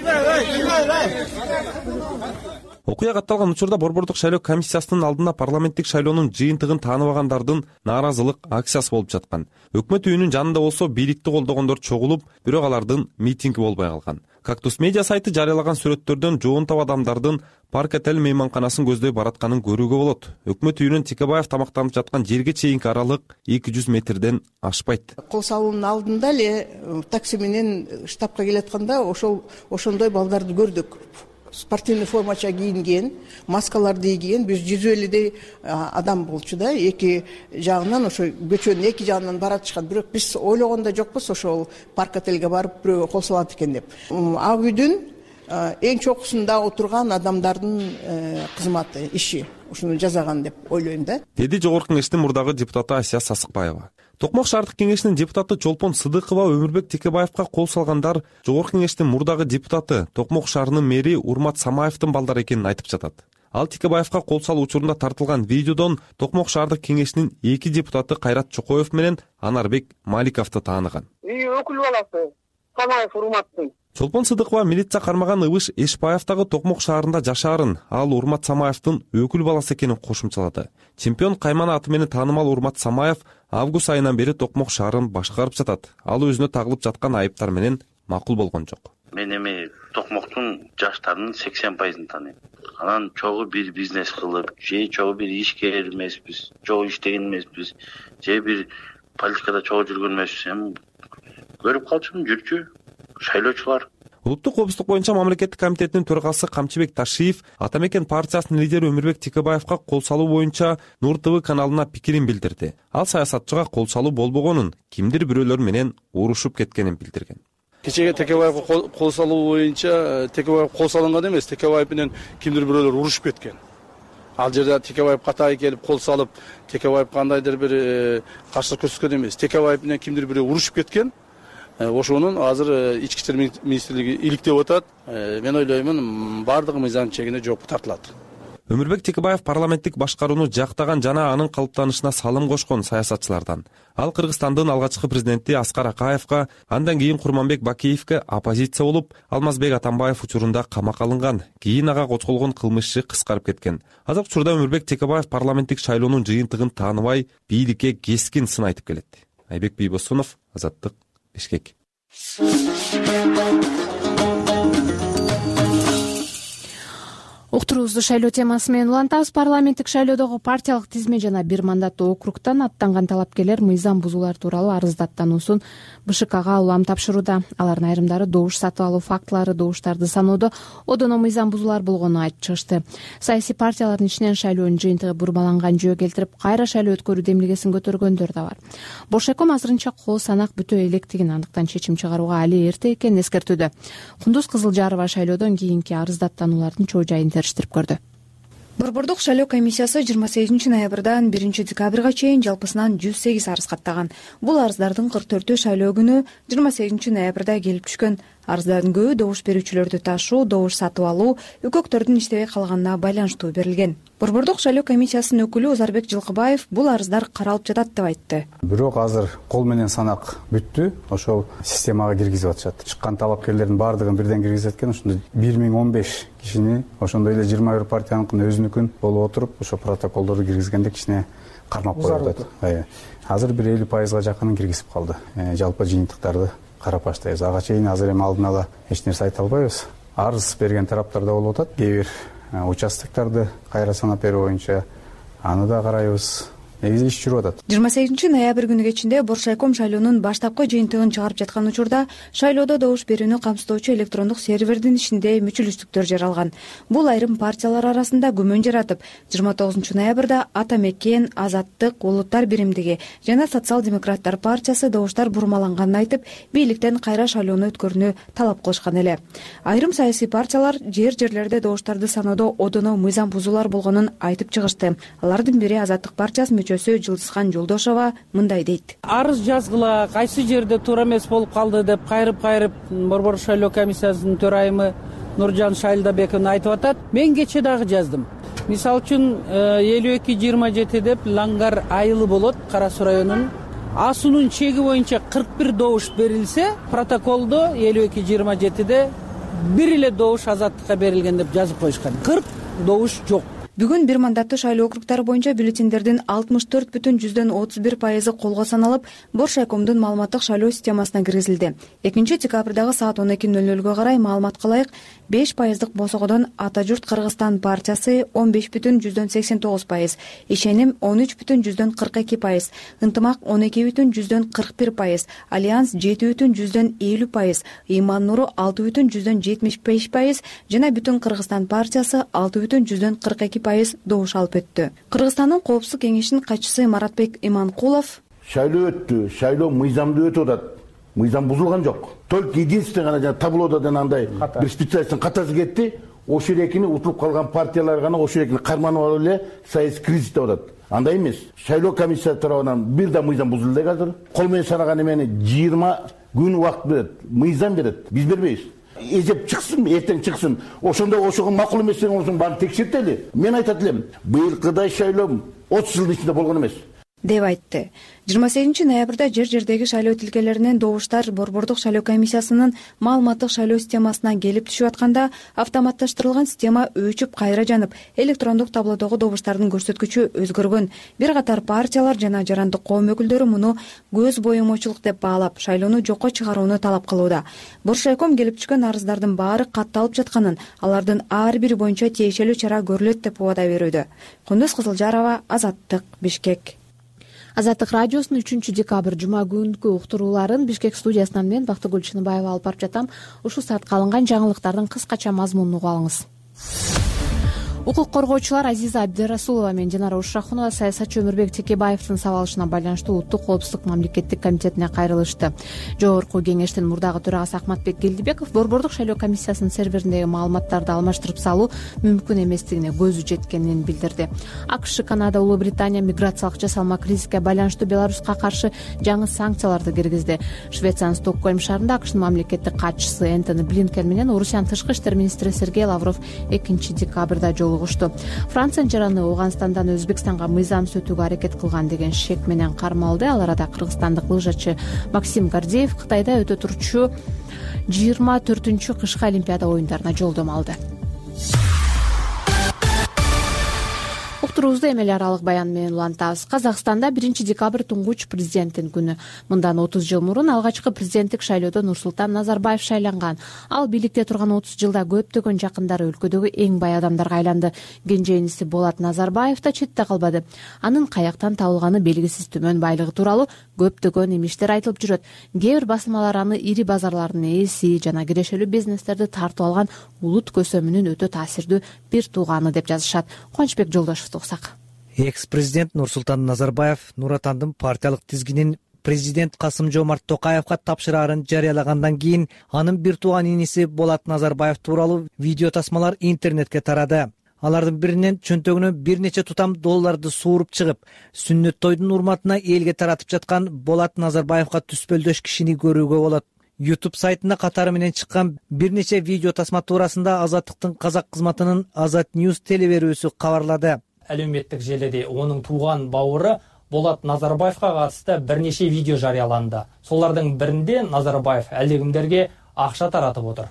H: Окуя катталган учурда Борбордук шайлоо комиссиясынын алдында парламенттик шайлоонун жыйынтыгын тааныбагандардын нааразылык акциясы болуп жаткан. Өкмөт үйүнүн жанында болсо бийликти колдогондор чогулуп, бирок алардын митинги болбой калган. Кактус медиа сайты жарыялаган сүрөттөрдөн жоонтоп адамдардын Парк-отель мейманканасын көздөй баратканын көрүүгө болот. Өкмөт үйүнүн Текебаев тамактанып жаткан жерге чейинки аралык эки жүз метрден ашпайт.
E: Кол салуунун алдында эле такси менен штабка келатканда ошол ошондой балдарды көрдүк. Спортивный формача кийинген, маскаларды кийген, биз жүз элүүдөй адам болчу да, эки жагынан ошо көчөнүн эки жагынан баратышкан. Бирок биз ойлогондо жокпуз ошол Парк-отельге барып бирөө кол салат экен деп. Ак үйдүн эң чокусунда отурган адамдардын кызматы, иши ушуну жасаган деп ойлойм да.
H: Деди Жогорку Кеңештин мурдагы депутаты Асия Сасыкбаева. Токмок шаардык кеңешинин депутаты Чолпон Сыдыкова Өмүрбек Текебаевка кол салгандар Жогорку Кеңештин мурдагы депутаты Токмок шаарынын мэри Урмат Самаевдин балдары экенин айтып жатат. Ал Текебаевка кол салуу учурунда тартылган видеодон Токмок шаардык кеңешинин эки депутаты Кайрат Чокоев менен Анарбек Маликовду тааныган.
J: Өкүл баласы Самаев Урматтын.
H: Чолпон Сыдыкова милиция кармаган Ыбыш Эшбаевдагы Токмок шаарында жашаарын, ал Урмат Самаевдин өкүл баласы экенин кошумчалады. Чемпион кайман аты менен таанымал Урмат Самаев август айынан бери Токмок шаарын башкарып жатат. Ал өзүнө тагылып жаткан айыптар менен макул болгон жок.
K: Мен эми Токмоктун жаштарынын сексен пайызын тааныйм. Анан чогуу бир бизнес кылып, же чогуу бир ишкер эмеспиз, чогуу иштеген эмеспиз, же бир политикада чогуу жүргөн эмеспиз. Эми көрүп калчумун, жүрчү шайлоочулар.
H: Улуттук коопсуздук боюнча мамлекеттик комитетинин төрагасы Камчыбек Ташиев Атамекен партиясынын лидери Өмүрбек Текебаевка кол салуу боюнча Нур ТВ каналына пикирин билдирди. Ал саясатчыга кол салуу болбогонун, кимдир бирөөлөр менен урушуп кеткенин билдирген.
X: Кечеге Текебаевка кол салуу боюнча Текебаев кол салынган эмес, Текебаев менен кимдир бирөөлөр урушуп кеткен. Ал жерде Текебаев катайы келип кол салып, Текебаев кандайдыр бир каршылык көрсөткөн эмес. Текебаев менен кимдир бирөө урушуп кеткен. Ошонун азыр ички иштер министрлиги иликтеп атат. Мен ойлоймун, бардыгы мыйзам чегине жоопко тартылат.
H: Өмүрбек Текебаев парламенттик башкарууну жактаган жана анын калыптанышына салым кошкон саясатчылардан. Ал Кыргызстандын алгачкы президенти Аскар Акаевка, андан кийин Курманбек Бакиевке оппозиция болуп, Алмазбек Атамбаев учурунда камакка алынган. Кийин ага кочколгон кылмыш иши кыскарып кеткен. Азыркы учурда Өмүрбек Текебаев парламенттик шайлоонун жыйынтыгын тааныбай, бийликке кескин сын айтып келет. Айбек Бийбосунов, Азаттык, Бишкек.
A: Уктуруубузду шайлоо темасы менен улантабыз. Парламенттик шайлоодогу партиялык тизме жана бир мандаттуу округтан аттанган талапкерлер мыйзам бузуулар тууралуу арыз даттануусун Б Ш Кга улам тапшырууда. Алардын айрымдары добуш сатып алуу фактылары, добуштарды саноодо одоно мыйзам бузуулар болгонун айтып чыгышты. Саясий партиялардын ичинен шайлоонун жыйынтыгы бурмаланган жөө келтирип, кайра шайлоо өткөрүү демилгесин көтөргөндөр да бар. Бошеком азырынча кол санак бүтө электигин, андыктан чечим чыгарууга али эрте экенин эскертүүдө. Кундуз Кызылжарова шайлоодон кийинки арыз даттануулардын чоо жайын териштирип көрдү.
Y: Борбордук шайлоо комиссиясы жыйырма сегизинчи ноябрдан биринчи декабрга чейин жалпысынан жүз сегиз арыз каттаган. Бул арыздардын кырк төртөө шайлоо күнү жыйырма сегизинчи ноябрда келип түшкөн. Арыздардын көбү добуш берүүчүлөрдү ташуу, добуш сатып алуу, үкөктөрдүн иштебей калганына байланыштуу берилген. Борбордук шайлоо комиссиясынын өкүлү Озарбек Жылкыбаев бул арыздар каралып жатат деп айтты.
Z: Бирок азыр кол менен санак бүттү, ошол системага киргизип атышат. Чыккан талапкерлердин баардыгын бирден киргизет экен. Ошондо бир миң он беш кишини, ошондой эле жыйырма бир партияныкын өзүнүкүн болуп отуруп, ошо протоколдорду киргизгенде кичине кармап коюп атат. Азыр бир элүү пайызга жакынын киргизип калды. Жалпы жыйынтыктарды карап баштайбыз. Ага чейин азыр эми алдын ала эч нерсе айта албайбыз. Арыз берген тараптарда болуп атат. Кээ бир участоктарды кайра санап берүү боюнча аны да карайбыз. негизи иш жүрүп атат.
Y: жыйырма сегизинчи ноябрь күнү кечинде Боршайком шайлоонун баштапкы жыйынтыгын чыгарып жаткан учурда шайлоодо добуш берүүнү камсыздоочу электрондук сервердин ишинде мүчүлүштүктөр жаралган. Бул айрым партиялар арасында күмөн жаратып, жыйырма тогузунчу ноябрда Ата Мекен, Азаттык, Улуттар биримдиги жана Социал демократтар партиясы добуштар бурмаланганын айтып, бийликтен кайра шайлоону өткөрүүнү талап кылышкан эле. Айрым саясий партиялар жер-жерлерде добуштарды саноодо одоно мыйзам бузуулар болгонун айтып чыгышты. Алардын бири Азаттык партиясынын мүчөсү Жылдызхан Жолдошова мындай дейт.
D: Арыз жазгыла, кайсы жерде туура эмес болуп калды деп кайрып-кайрып Борбордук шайлоо комиссиясынын төрайымы Нуржан Шайлдабеков айтып атат. Мен кече дагы жаздым. Мисалы үчүн элүү эки жыйырма жети деп Лангар айылы болот, Кара Суу районунун. Асуунун чеги боюнча кырк бир добуш берилсе, протоколдо элүү эки жыйырма жетиде бир эле добуш Азаттыкка берилген деп жазып коюшкан. кырк добуш жок.
Y: Бүгүн бир мандаттуу шайлоо округдары боюнча бюллетендердин алтымыш төрт бүтүн жүздөн отуз бир пайызы колго саналып, Боршайкомдун маалыматтык шайлоо системасына киргизилди. экинчи декабрдагы саат он эки ноль нөлгө карай маалыматка ылайык беш пайыздык босогодон Ата журт Кыргызстан партиясы он беш бүтүн жүздөн сексен тогуз пайыз, Ишеним он үч бүтүн жүздөн кырк эки пайыз, Ынтымак он эки бүтүн жүздөн кырк бир пайыз, Альянс жети бүтүн жүздөн элүү пайыз, Иман Нуру алты бүтүн жүздөн жетимиш беш пайыз жана Бүтүн Кыргызстан партиясы алты бүтүн жүздөн кырк эки пайыз добуш алып өттү. Кыргызстандын коопсуздук кеңешинин катчысы Маратбек Иманкулов:
V: шайлоо өттү, шайлоо мыйзамдуу өтүп атат. Мыйзам бузулган жок. Только единственный гана жана таблодон андай бир специалисттин катасы кетти. Ошол экини утулуп калган партиялар гана ошол экини карманып алып эле саясий кризис деп атат. Андай эмес. Шайлоо комиссиясы тарабынан бир да мыйзам бузулду эле азыр. Кол менен санаган эмени жыйырма күн убакыт берет. Мыйзам берет. Биз бербейбиз. Эжеп чыксын, эртең чыксын. Ошондо ошого макул эмес деген болсо баарын текшертели. Мен айтат элем, быйылкыдай шайлоо отуз жылдын ичинде болгон эмес
Y: деп айтты. жыйырма сегизинчи ноябрда жер-жердеги шайлоо тилкелеринен добуштар Борбордук шайлоо комиссиясынын маалыматтык шайлоо системасына келип түшүп атканда, автоматташтырылган система өчүп кайра жанып, электрондук таблодогу добуштардын көрсөткүчү өзгөргөн. Бир катар партиялар жана жарандык коом өкүлдөрү муну көз боюмочулук деп баалап, шайлоону жокко чыгарууну талап кылууда. Боршайком келип түшкөн арыздардын баары катталып жатканын, алардын ар бири боюнча тиешелүү чара көрүлөт деп убада берүүдө. Кундуз Кызылжарова, Азаттык, Бишкек.
A: Азаттык радиосунун үчүнчү декабрь жума күнкү уктурууларын Бишкек студиясынан мен Бактыгүл Чыныбаева алып барып жатам. Ушул саатка алынган жаңылыктардын кыскача мазмунун угуп алыңыз. Укук коргоочулар Азиза Абдирасулова менен Жанара Ушрахунова саясатчы Өмүрбек Текебаевдин сабалышына байланыштуу Улуттук коопсуздук мамлекеттик комитетине кайрылышты. Жогорку кеңештин мурдагы төрагасы Акматбек Келдибеков Борбордук шайлоо комиссиясынын сервериндеги маалыматтарды алмаштырып салуу мүмкүн эместигине көзү жеткенин билдирди. АКШ, Канада, Улуу Британия миграциялык жасалма кризиске байланыштуу Беларуска каршы жаңы санкцияларды киргизди. Швециянын Стокгольм шаарында АКШнын мамлекеттик катчысы Энтони Блинкен менен Орусиянын тышкы иштер министри Сергей Лавров экинчи декабрда жолугушту. Франциянын жараны Ооганстандан Өзбекстанга мыйзам сөтүүгө аракет кылган деген шек менен кармалды. Ал арада кыргызстандык лыжачы Максим Гордеев Кытайда өтө турчу жыйырма төртүнчү кышкы Олимпиада оюндарына жолдомо алды. Уктуруубузду эмели аралык баян менен улантабыз. Казакстанда биринчи декабрь туңгуч президенттин күнү. Мындан отуз жыл мурун алгачкы президенттик шайлоодо Нурсултан Назарбаев шайланган. Ал бийликте турган отуз жылда көптөгөн жакындары өлкөдөгү эң бай адамдарга айланды. Кенже иниси Болот Назарбаев да четте калбады. Анын каяктан табылганы белгисиз түмөн байлыгы тууралуу көптөгөн имиштер айтылып жүрөт. Кээ бир басмалар аны ири базарлардын ээси жана кирешелүү бизнестерди тартып алган улут көсөмүнүн өтө таасирдүү бир тууганы деп жазышат. Кубанычбек Жолдошев туксак.
C: Экс-президент Нурсултан Назарбаев Нур Отандын партиялык тизгинин президент Касым-Жомарт Токаевга тапшыраарын жарыялагандан кийин анын бир тууган иниси Болот Назарбаев тууралуу видео тасмалар интернетке тарады. Алардын биринен чөнтөгүнөн бир нече тутам долларды сууруп чыгып, сүннөт тойдун урматына элге таратып жаткан Болот Назарбаевга түспөлдөш кишини көрүүгө болот. YouTube сайтында катары менен чыккан бир нече видео тасма туурасында Азаттыктын казак кызматынын Азат Ньюс телеберүүсү кабарлады.
M: Әлеуметтик желеде онун тууган бауыры Болот Назарбаевга катысты бир нече видео жарыяланды. Солардын биринде Назарбаев элдегимдерге акча таратып отур.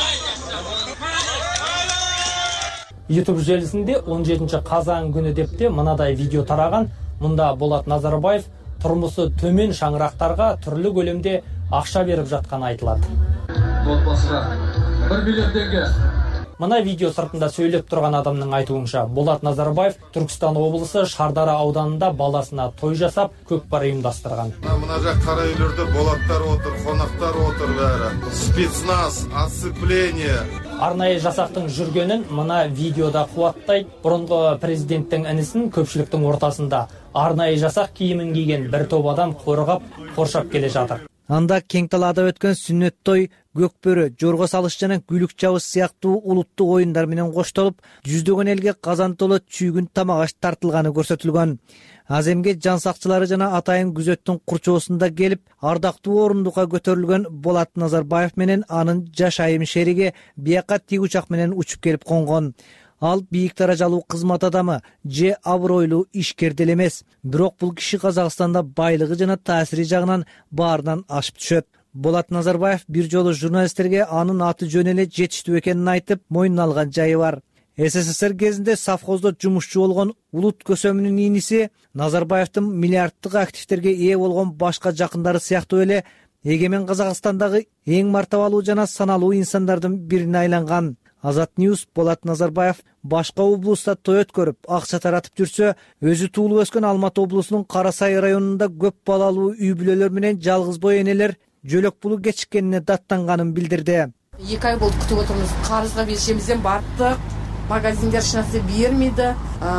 M: YouTube желисинде он жетинчи казан күнү депте мынадай видео тараган. Мында Болот Назарбаев турмусу төмөн шаңырактарга түрлүү көлөмдө акча берип жатканы айтылат.
N: Отбасыга бир миллион теңге
M: Мына видео сыртында сөйлеп турган адамдын айтуунча, Болот Назарбаев Түркістан облысы Шардара ауданында баласына той жасап, көкпар уюмдастырган.
N: Мына жак кара үйлөрдө болоттар отур, конактар отур баары. Спецназ, оцепление.
M: Арнайы жасактын жүргөнүн мына видеода кубаттайт. Мурунку президенттин инисин көпчүлүктүн ортасында арнайы жасак кийимин кийген бир топ адам коргап, коршап келе жатыр.
C: Анда кең талаада өткөн сүннөт той, көкбөрө, жорго салыш жана күлүк чабыш сыяктуу улуттук оюндар менен коштолуп, жүздөгөн элге казан толо чүйгүн тамак аш тартылганы көрсөтүлгөн. Аземге жан сакчылары жана атайын күзөттүн курчоосунда келип, ардактуу орундукка көтөрүлгөн Болот Назарбаев менен анын жаш айым шериги бияка тик учак менен учуп келип конгон. Ал бийик даражалуу кызмат адамы же абройлуу ишкер деле эмес. Бирок бул киши Казакстанда байлыгы жана таасири жагынан баарынан ашып түшөт. Болот Назарбаев бир жолу журналисттерге анын аты жөнү эле жетиштүү экенин айтып, мойнуна алган жайы бар. СССР кезинде совхоздо жумушчу болгон Улут Көсөмүнүн иниси Назарбаевдин миллиарддык активтерге ээ болгон башка жакындары сыяктуу эле эгемен Казакстандагы эң мартабалуу жана саналуу инсандардын бирине айланган. Азат Ньюс Болот Назарбаев башка облуста той өткөрүп, акча таратып жүрсө, өзү туулуп өскөн Алматы облусунун Кара Сай районунда көп балалуу үй бүлөлөр менен жалгыз бой энелер жөлөк пулу кечиккенине даттанганын билдирди.
O: эки ай болду күтүп отурмуз. Карызга беришебизден баттык. Магазиндер эч нерсе бермейди.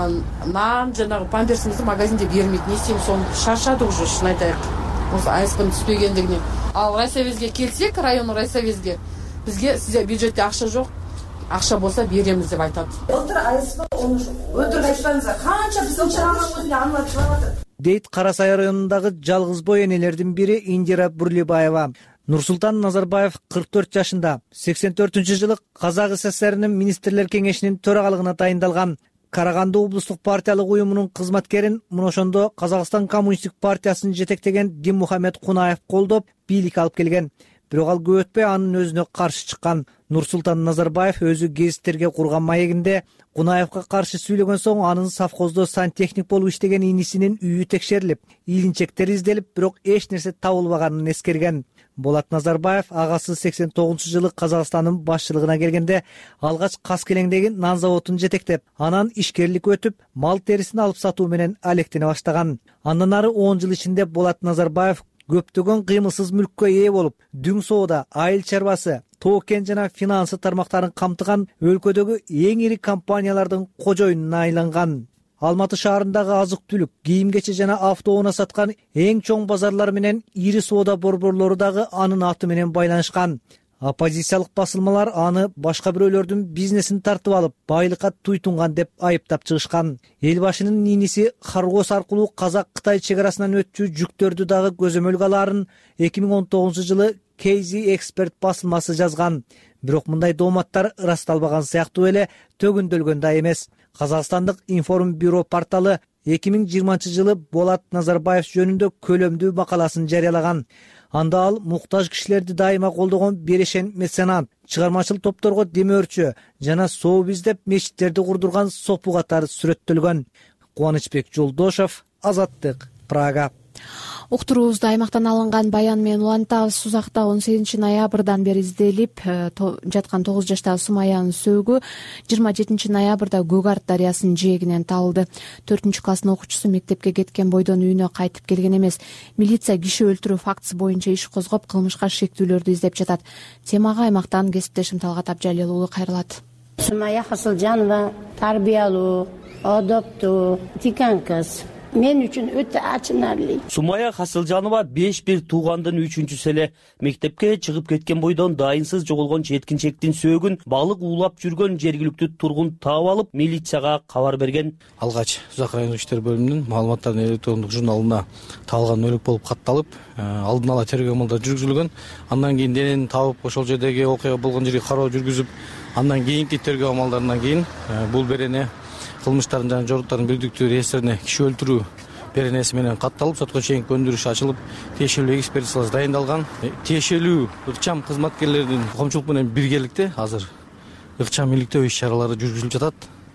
O: Нан жанагы памперсибизди магазинде бермейт. Не истейм, сону шаршадык уже, шын айтайык. Осы АСПнын түспөгөндүгүнө. Ал райсовезге келсек, район райсовезге, бизге сизде бюджетте акча жок. Акча болса беремиз деп айтат. Былтыр АСП onu өтүрүп айтпаңыз, канча биздин чыгарганыбызды аңлап чыгып
C: дейт Кара Сай районундагы жалгыз бой энелердин бири Индира Бурлибаева. Нурсултан Назарбаев кырк төрт жашында. сексен төртүнчү жылы Казак СССРнин министрлер кеңешинин төрагалыгына тайындалган. Караганды облустук партиялык уюмунун кызматкерин мына ошондо Казакстан коммунисттик партиясын жетектеген Диммухамед Кунаев колдоп, бийлик алып келген. Бирок ал көп өтпөй анын өзүнө каршы чыккан. Нурсултан Назарбаев өзү гезиттерге курган маегинде Кунаевка каршы сүйлөгөн соң анын совхоздо сантехник болуп иштеген инисинин үйү текшерилип, ийинчектери изделип, бирок эч нерсе табылбаганын эскерген. Болот Назарбаев агасы сексен тогузунчу жылы Казакстандын башчылыгына келгенде алгач Каскелеңдеги нан заводун жетектеп, анан ишкерлик өтүп, мал терисин алып сатуу менен алектене баштаган. Андан ары он жыл ичинде Болот Назарбаев көптөгөн кыймылсыз мүлккө ээ болуп, дүң соода, айыл чарбасы, тоо кен жана финансы тармактарын камтыган өлкөдөгү эң ири компаниялардын кожоюнуна айланган. Алматы шаарындагы азык-түлүк, кийим-кече жана автоунаа саткан эң чоң базарлар менен ири соода борборлору дагы анын аты менен байланышкан. Оппозициялык басылмалар аны башка бирөөлөрдүн бизнесин тартып алып, байлыкка туйтунган деп айыптап чыгышкан. Эл башынын иниси Харгос аркылуу Казак-Кытай чек арасынан өтчү жүктөрдү дагы көзөмөлгө алаарын эки миң он тогузунчу жылы Кейзи Эксперт басылмасы жазган. Бирок мындай дооматтар ырасталбаган сыяктуу эле төгүндөлгөн да эмес. Казакстандык Информбюро порталы эки миң жыйырманчы жылы Болот Назарбаев жөнүндө көлөмдүү макаласын жарыялаган. Анда ал муктаж кишилерди дайыма колдогон берешен меценат, чыгармачыл топторго демөөрчү жана сооп издеп мечиттерди курдурган сопу катары сүрөттөлгөн. Кубанычбек Жолдошов, Азаттык, Прага.
A: Уктуруубузда аймактан алынган баян менен улантабыз. Сузакта он сегизинчи ноябрдан бери изделип жаткан тогуз жаштагы Сумаянын сөөгү жыйырма жетинчи ноябрда Көк Арт дарыясынын жээгинен табылды. төртүнчү класстын окуучусу мектепке кеткен бойдон үйүнө кайтып келген эмес. Милиция киши өлтүрүү фактысы боюнча иш козгоп, кылмышка шектүүлөрдү издеп жатат. Темага аймактан кесиптешим Талгат Абжалил уулу кайрылат.
P: Сумая Хасылжанова тарбиялуу, адоптуу, тикан кыз. Мен үчүн өтө ачынарлуу.
R: Сумая Хасылжанова беш бир туугандын үчүнчүсү эле. Мектепке чыгып кеткен бойдон дайынсыз жоголгон жеткинчектин сөөгүн балык уулап жүргөн жергиликтүү тургун таап алып, милицияга кабар берген.
X: Алгач Сузак райондук иштер бөлүмүнүн маалыматтарын электрондук журналына табылган өлүк болуп катталып, алдын ала тергөө амалдары жүргүзүлгөн. Андан кийин денени табып, ошол жердеги окуя болгон жерге кароо жүргүзүп, андан кийинки тергөө амалдарынан кийин бул берене кылмыштардын жана жоруктардын бирдиктүү реестрине киши өлтүрүү беренеси менен катталып, сотко чейинки өндүрүш ачылып, тиешелүү экспертизалар дайындалган. Тиешелүү ыкчам кызматкерлердин коомчулук менен биргеликте азыр ыкчам иликтөө иш чаралары жүргүзүлүп жатат.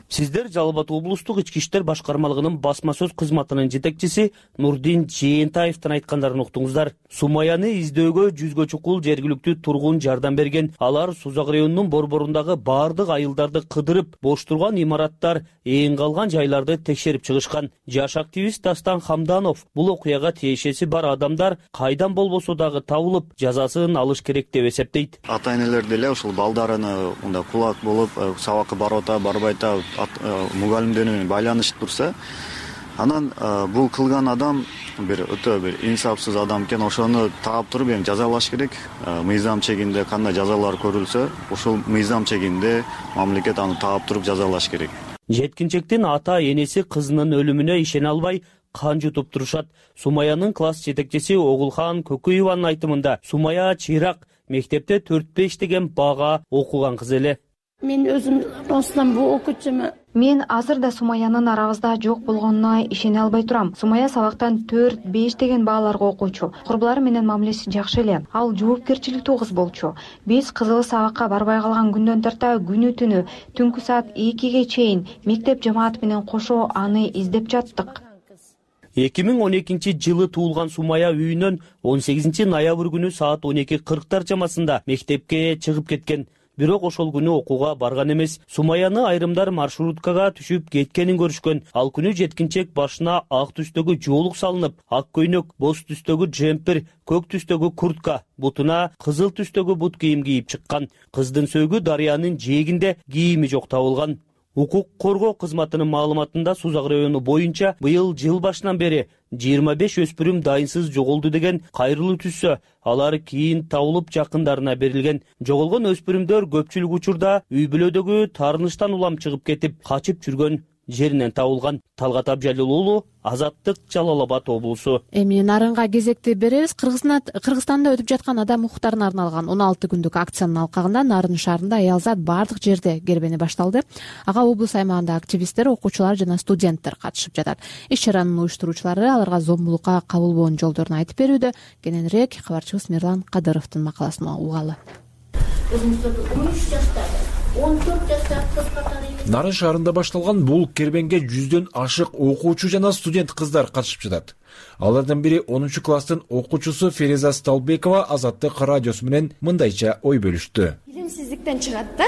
R: Сиздер Жалал Абад облустук ички иштер башкармалыгынын басма сөз кызматынын жетекчиси Нурдин Жээнтаевдин айткандарын уктуңуздар. Сумаяны издөөгө жүзгө чукул жергиликтүү тургун жардам берген. Алар Сузак районунун борборундагы баардык айылдарды кыдырып, бош турган имараттар, эң калган жайларды текшерип чыгышкан. Жаш активист Дастан Хамданов бул окуяга тиешеси бар адамдар кайдан болбосо дагы табылып, жазасын алыш керек деп эсептейт.
F: Ата энелер деле ушул балдарына мындай кулак болуп, сабакка барып ата, барбай ата мугалимдер менен байланышып турса, анан бул кылган адам бир өтө бир инсапсыз адам экен, ошону таап туруп эми жазалаш керек. Мыйзам чегинде кандай жазалар көрүлсө, ошол мыйзам чегинде мамлекет аны таап туруп жазалаш керек.
R: Жеткинчектин ата энеси кызынын өлүмүнө ишене албай кан жутуп турушат. Сумаянын класс жетекчиси Огулхан Көкөеванын айтымында, Сумая чыйрак мектепте төрт беш деген бага окуган кыз эле.
P: Мен өзүм ростан бул окуучумун.
Y: Мен азыр да Сумаянын арабызда жок болгонуна ишене албай турам. Сумая сабактан төрт беш деген бааларга окуучу. Курбулары менен мамилеси жакшы эле. Ал жоопкерчиликтүү кыз болчу. Биз кызылы сабакка барбай калган күндөн тарта күнү түнү түнкү саат экиге чейин мектеп жамааты менен кошо аны издеп жаттык.
R: эки миң он экинчи жылы туулган Сумая үйүнөн он сегизинчи ноябрь күнү саат он эки кырктар чамасында мектепке чыгып кеткен. Бирок ошол күнү окууга барган эмес. Сумаяны айрымдар маршруткага түшүп кеткенин көрүшкөн. Ал күнү жеткинчек башына ак түстөгү жоолук салынып, ак көйнөк, боз түстөгү джемпер, көк түстөгү куртка, бутуна кызыл түстөгү бут кийим кийип чыккан. Кыздын сөөгү дарыянын жээгинде, кийими жок табылган. Укук коргоо кызматынын маалыматында Сузак району боюнча быйыл жыл башынан бери жыйырма беш өспүрүм дайынсыз жоголду деген кайрылуу түшсө, алар кийин табылып жакындарына берилген. Жоголгон өспүрүмдөр көпчүлүк учурда үй бүлөдөгү таарынычтан улам чыгып кетип, качып жүргөн жеринен табылган. Талгат Абжалил уулу, Азаттык, Жалал Абад облусу.
A: Эми нарынга кезекти беребиз. Кыргызстанда өтүп жаткан адам укуктарына арналган он алты күндүк акциянын алкагында Нарын шаарында аялзат бардык жерде кербени башталды. Ага облус аймагында активисттер, окуучулар жана студенттер катышып жатат. Иш чаранын уюштуруучулары аларга зомбулукка кабылбоонун жолдорун айтып берүүдө. Кененирээк кабарчыбыз Мирлан Кадыровдун макаласын угалы.
Q: он төрт жаштагы кыз катары. Нарын шаарында башталган бул кербенге жүздөн ашык окуучу жана студент кыздар катышып жатат. Алардын бири онунчу класстын окуучусу Фериза Сталбекова Азаттык радиосу менен мындайча ой бөлүштү.
S: Билимсиздиктен чыгат да.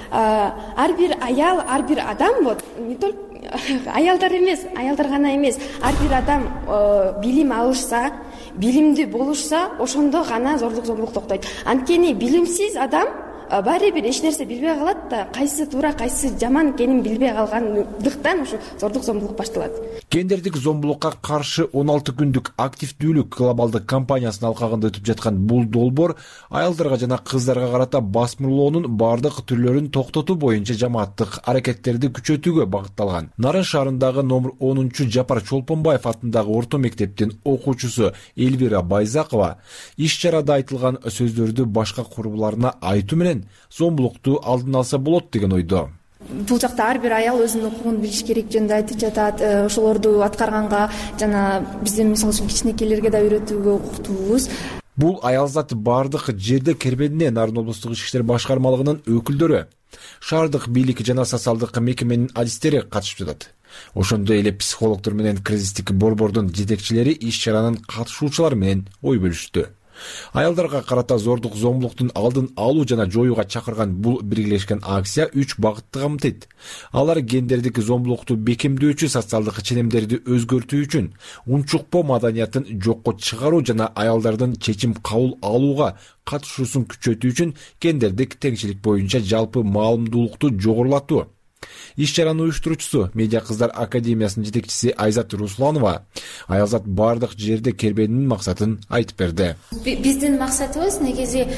S: Ар бир аял, ар бир адам вот не только аялдар эмес, аялдар гана эмес, ар бир адам билим алышса, билимдүү болушса, ошондо гана зордук зомбулук токтойт. Анткени билимсиз адам баары бир эч нерсе билбей калат да, кайсы туура, кайсы жаман экенин билбей калгандыктан ушу зордук зомбулук башталат.
Q: Гендердик зомбулукка каршы он алты күндүк активдүүлүк глобалдык кампаниясынын алкагында өтүп жаткан бул долбоор аялдарга жана кыздарга карата басмырлоонун бардык түрлөрүн токтотуу боюнча жамааттык аракеттерди күчөтүүгө багытталган. Нарын шаарындагы номер онунчу Жапар Чолпонбаев атындагы орто мектептин окуучусу Эльвира Байзакова иш чарада айтылган сөздөрдү башка курбуларына айтуу менен зомбулукту алдын алса болот деген ойдо.
S: Бул жакта ар бир аял өзүнүн укугун билиш керек жөнүндө айтып жатат. Ошолорду аткарганга жана биздин мисалы үчүн кичинекейлерге да үйрөтүүгө укуктуубуз.
Q: Бул аялзат бардык жерде кербенине Нарын облустук ички иштер башкармалыгынын өкүлдөрү, шаардык бийлик жана социалдык мекеменин адистери катышып жатат. Ошондой эле психологдор менен кризистик борбордун жетекчилери иш чаранын катышуучулары менен ой бөлүштү. Аялдарга карата зордук зомбулуктун алдын алуу жана жоюуга чакырган бул биргелешкен акция үч багытты камтыйт. Алар гендердик зомбулукту бекемдөөчү социалдык ченемдерди өзгөртүү үчүн унчукпоо маданиятын жокко чыгаруу жана аялдардын чечим кабыл алууга катышуусун күчөтүү үчүн гендердик теңчилик боюнча жалпы маалымдуулукту жогорулатуу. Иш чаранын уюштуруучусу Медиа кыздар академиясынын жетекчиси Айзат Русланова аялзат бардык жерде кербенинин максатын айтып берди.
T: Биздин максатыбыз негизи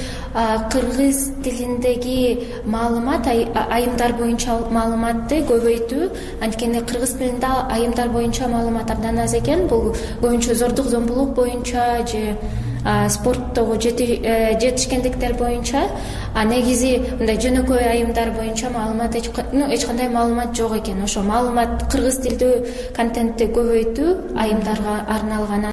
T: кыргыз тилиндеги маалымат, айымдар боюнча маалыматты көбөйтүү. Анткени кыргыз тилинде айымдар боюнча маалымат абдан аз экен. Бул көбүнчө зордук зомбулук боюнча же спорттогу жетишкендиктер боюнча, а негизи мындай жөнөкөй айымдар боюнча маалымат эч кандай маалымат жок экен. Ошо маалымат кыргыз тилдүү контентти көбөйтүү, айымдарга арналган.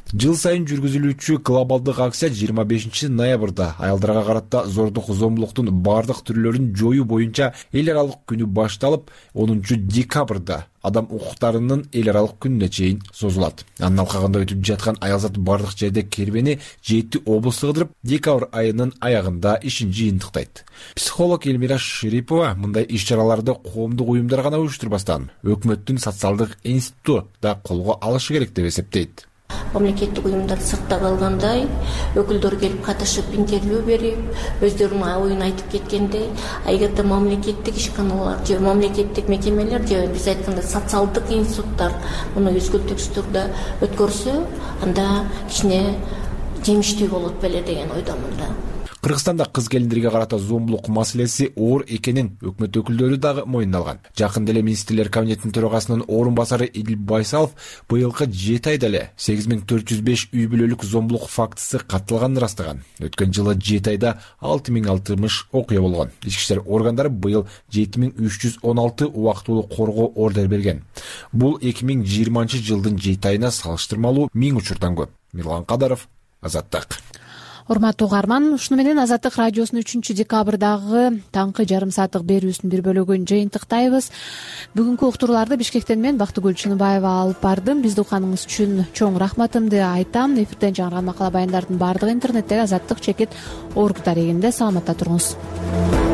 Q: Жыл сайын жүргүзүлүүчү глобалдык акция жыйырма бешинчи ноябрда аялдарга карата зордук зомбулуктун бардык түрлөрүн жоюу боюнча эл аралык күнү башталып, онунчу декабрда адам укуктарынын эл аралык күнүнө чейин созулат. Анын алкагында өтүп жаткан аялзат бардык жерде кербени жети облусту кыдырып, декабрь айынын аягында ишин жыйынтыктайт. Психолог Элмира Шерипова мындай иш-чараларды коомдук уюмдар гана уюштурбастан, өкмөттүн социалдык институту да колго алышы керек деп эсептейт.
B: Мамлекеттик уюмдар сыртта калгандай, өкүлдөр келип катышып интервью берип, өздөрүнүн оюн айтып кеткенде, эгерде мамлекеттик ишканалар же мамлекеттик мекемелер же биз айткандай социалдык институттар муну үзгүлтүксүз түрдө өткөрсө, анда кичине жемиштүү болот беле деген ойдомун да.
Q: Кыргызстанда кыз келиндерге карата зомбулук маселеси оор экенин өкмөт өкүлдөрү дагы мойнуна алган. Жакында эле министрлер кабинетинин төрагасынын орун басары Идил Байсалов быйылкы жети айда эле сегиз миң төрт жүз беш үй бүлөлүк зомбулук фактысы катталганын ырастаган. Өткөн жылы жети айда алты миң алтымыш окуя болгон. Ички иштер органдары быйыл жети миң үч жүз он алты убактылуу коргоо ордер берген. Бул эки миң жыйырманчы жылдын жети айына салыштырмалуу миң учурдан көп. Мирлан Кадаров, Азаттык.
A: Урматтуу угарман, ушуну менен Азаттык радиосунун үчүнчү декабрдагы таңкы жарым сааттык берүүсүнүн бир бөлүгүн жыйынтыктайбыз. Бүгүнкү уктурууларды Бишкектен мен Бактыгүл Чыныбаева алып бардым. Бизди укканыңыз үчүн чоң рахматымды айтам. Эфирден жаңырган макала баяндардын баардыгы интернеттеги азаттык чекит орг дарегинде. Саламатта туруңуз.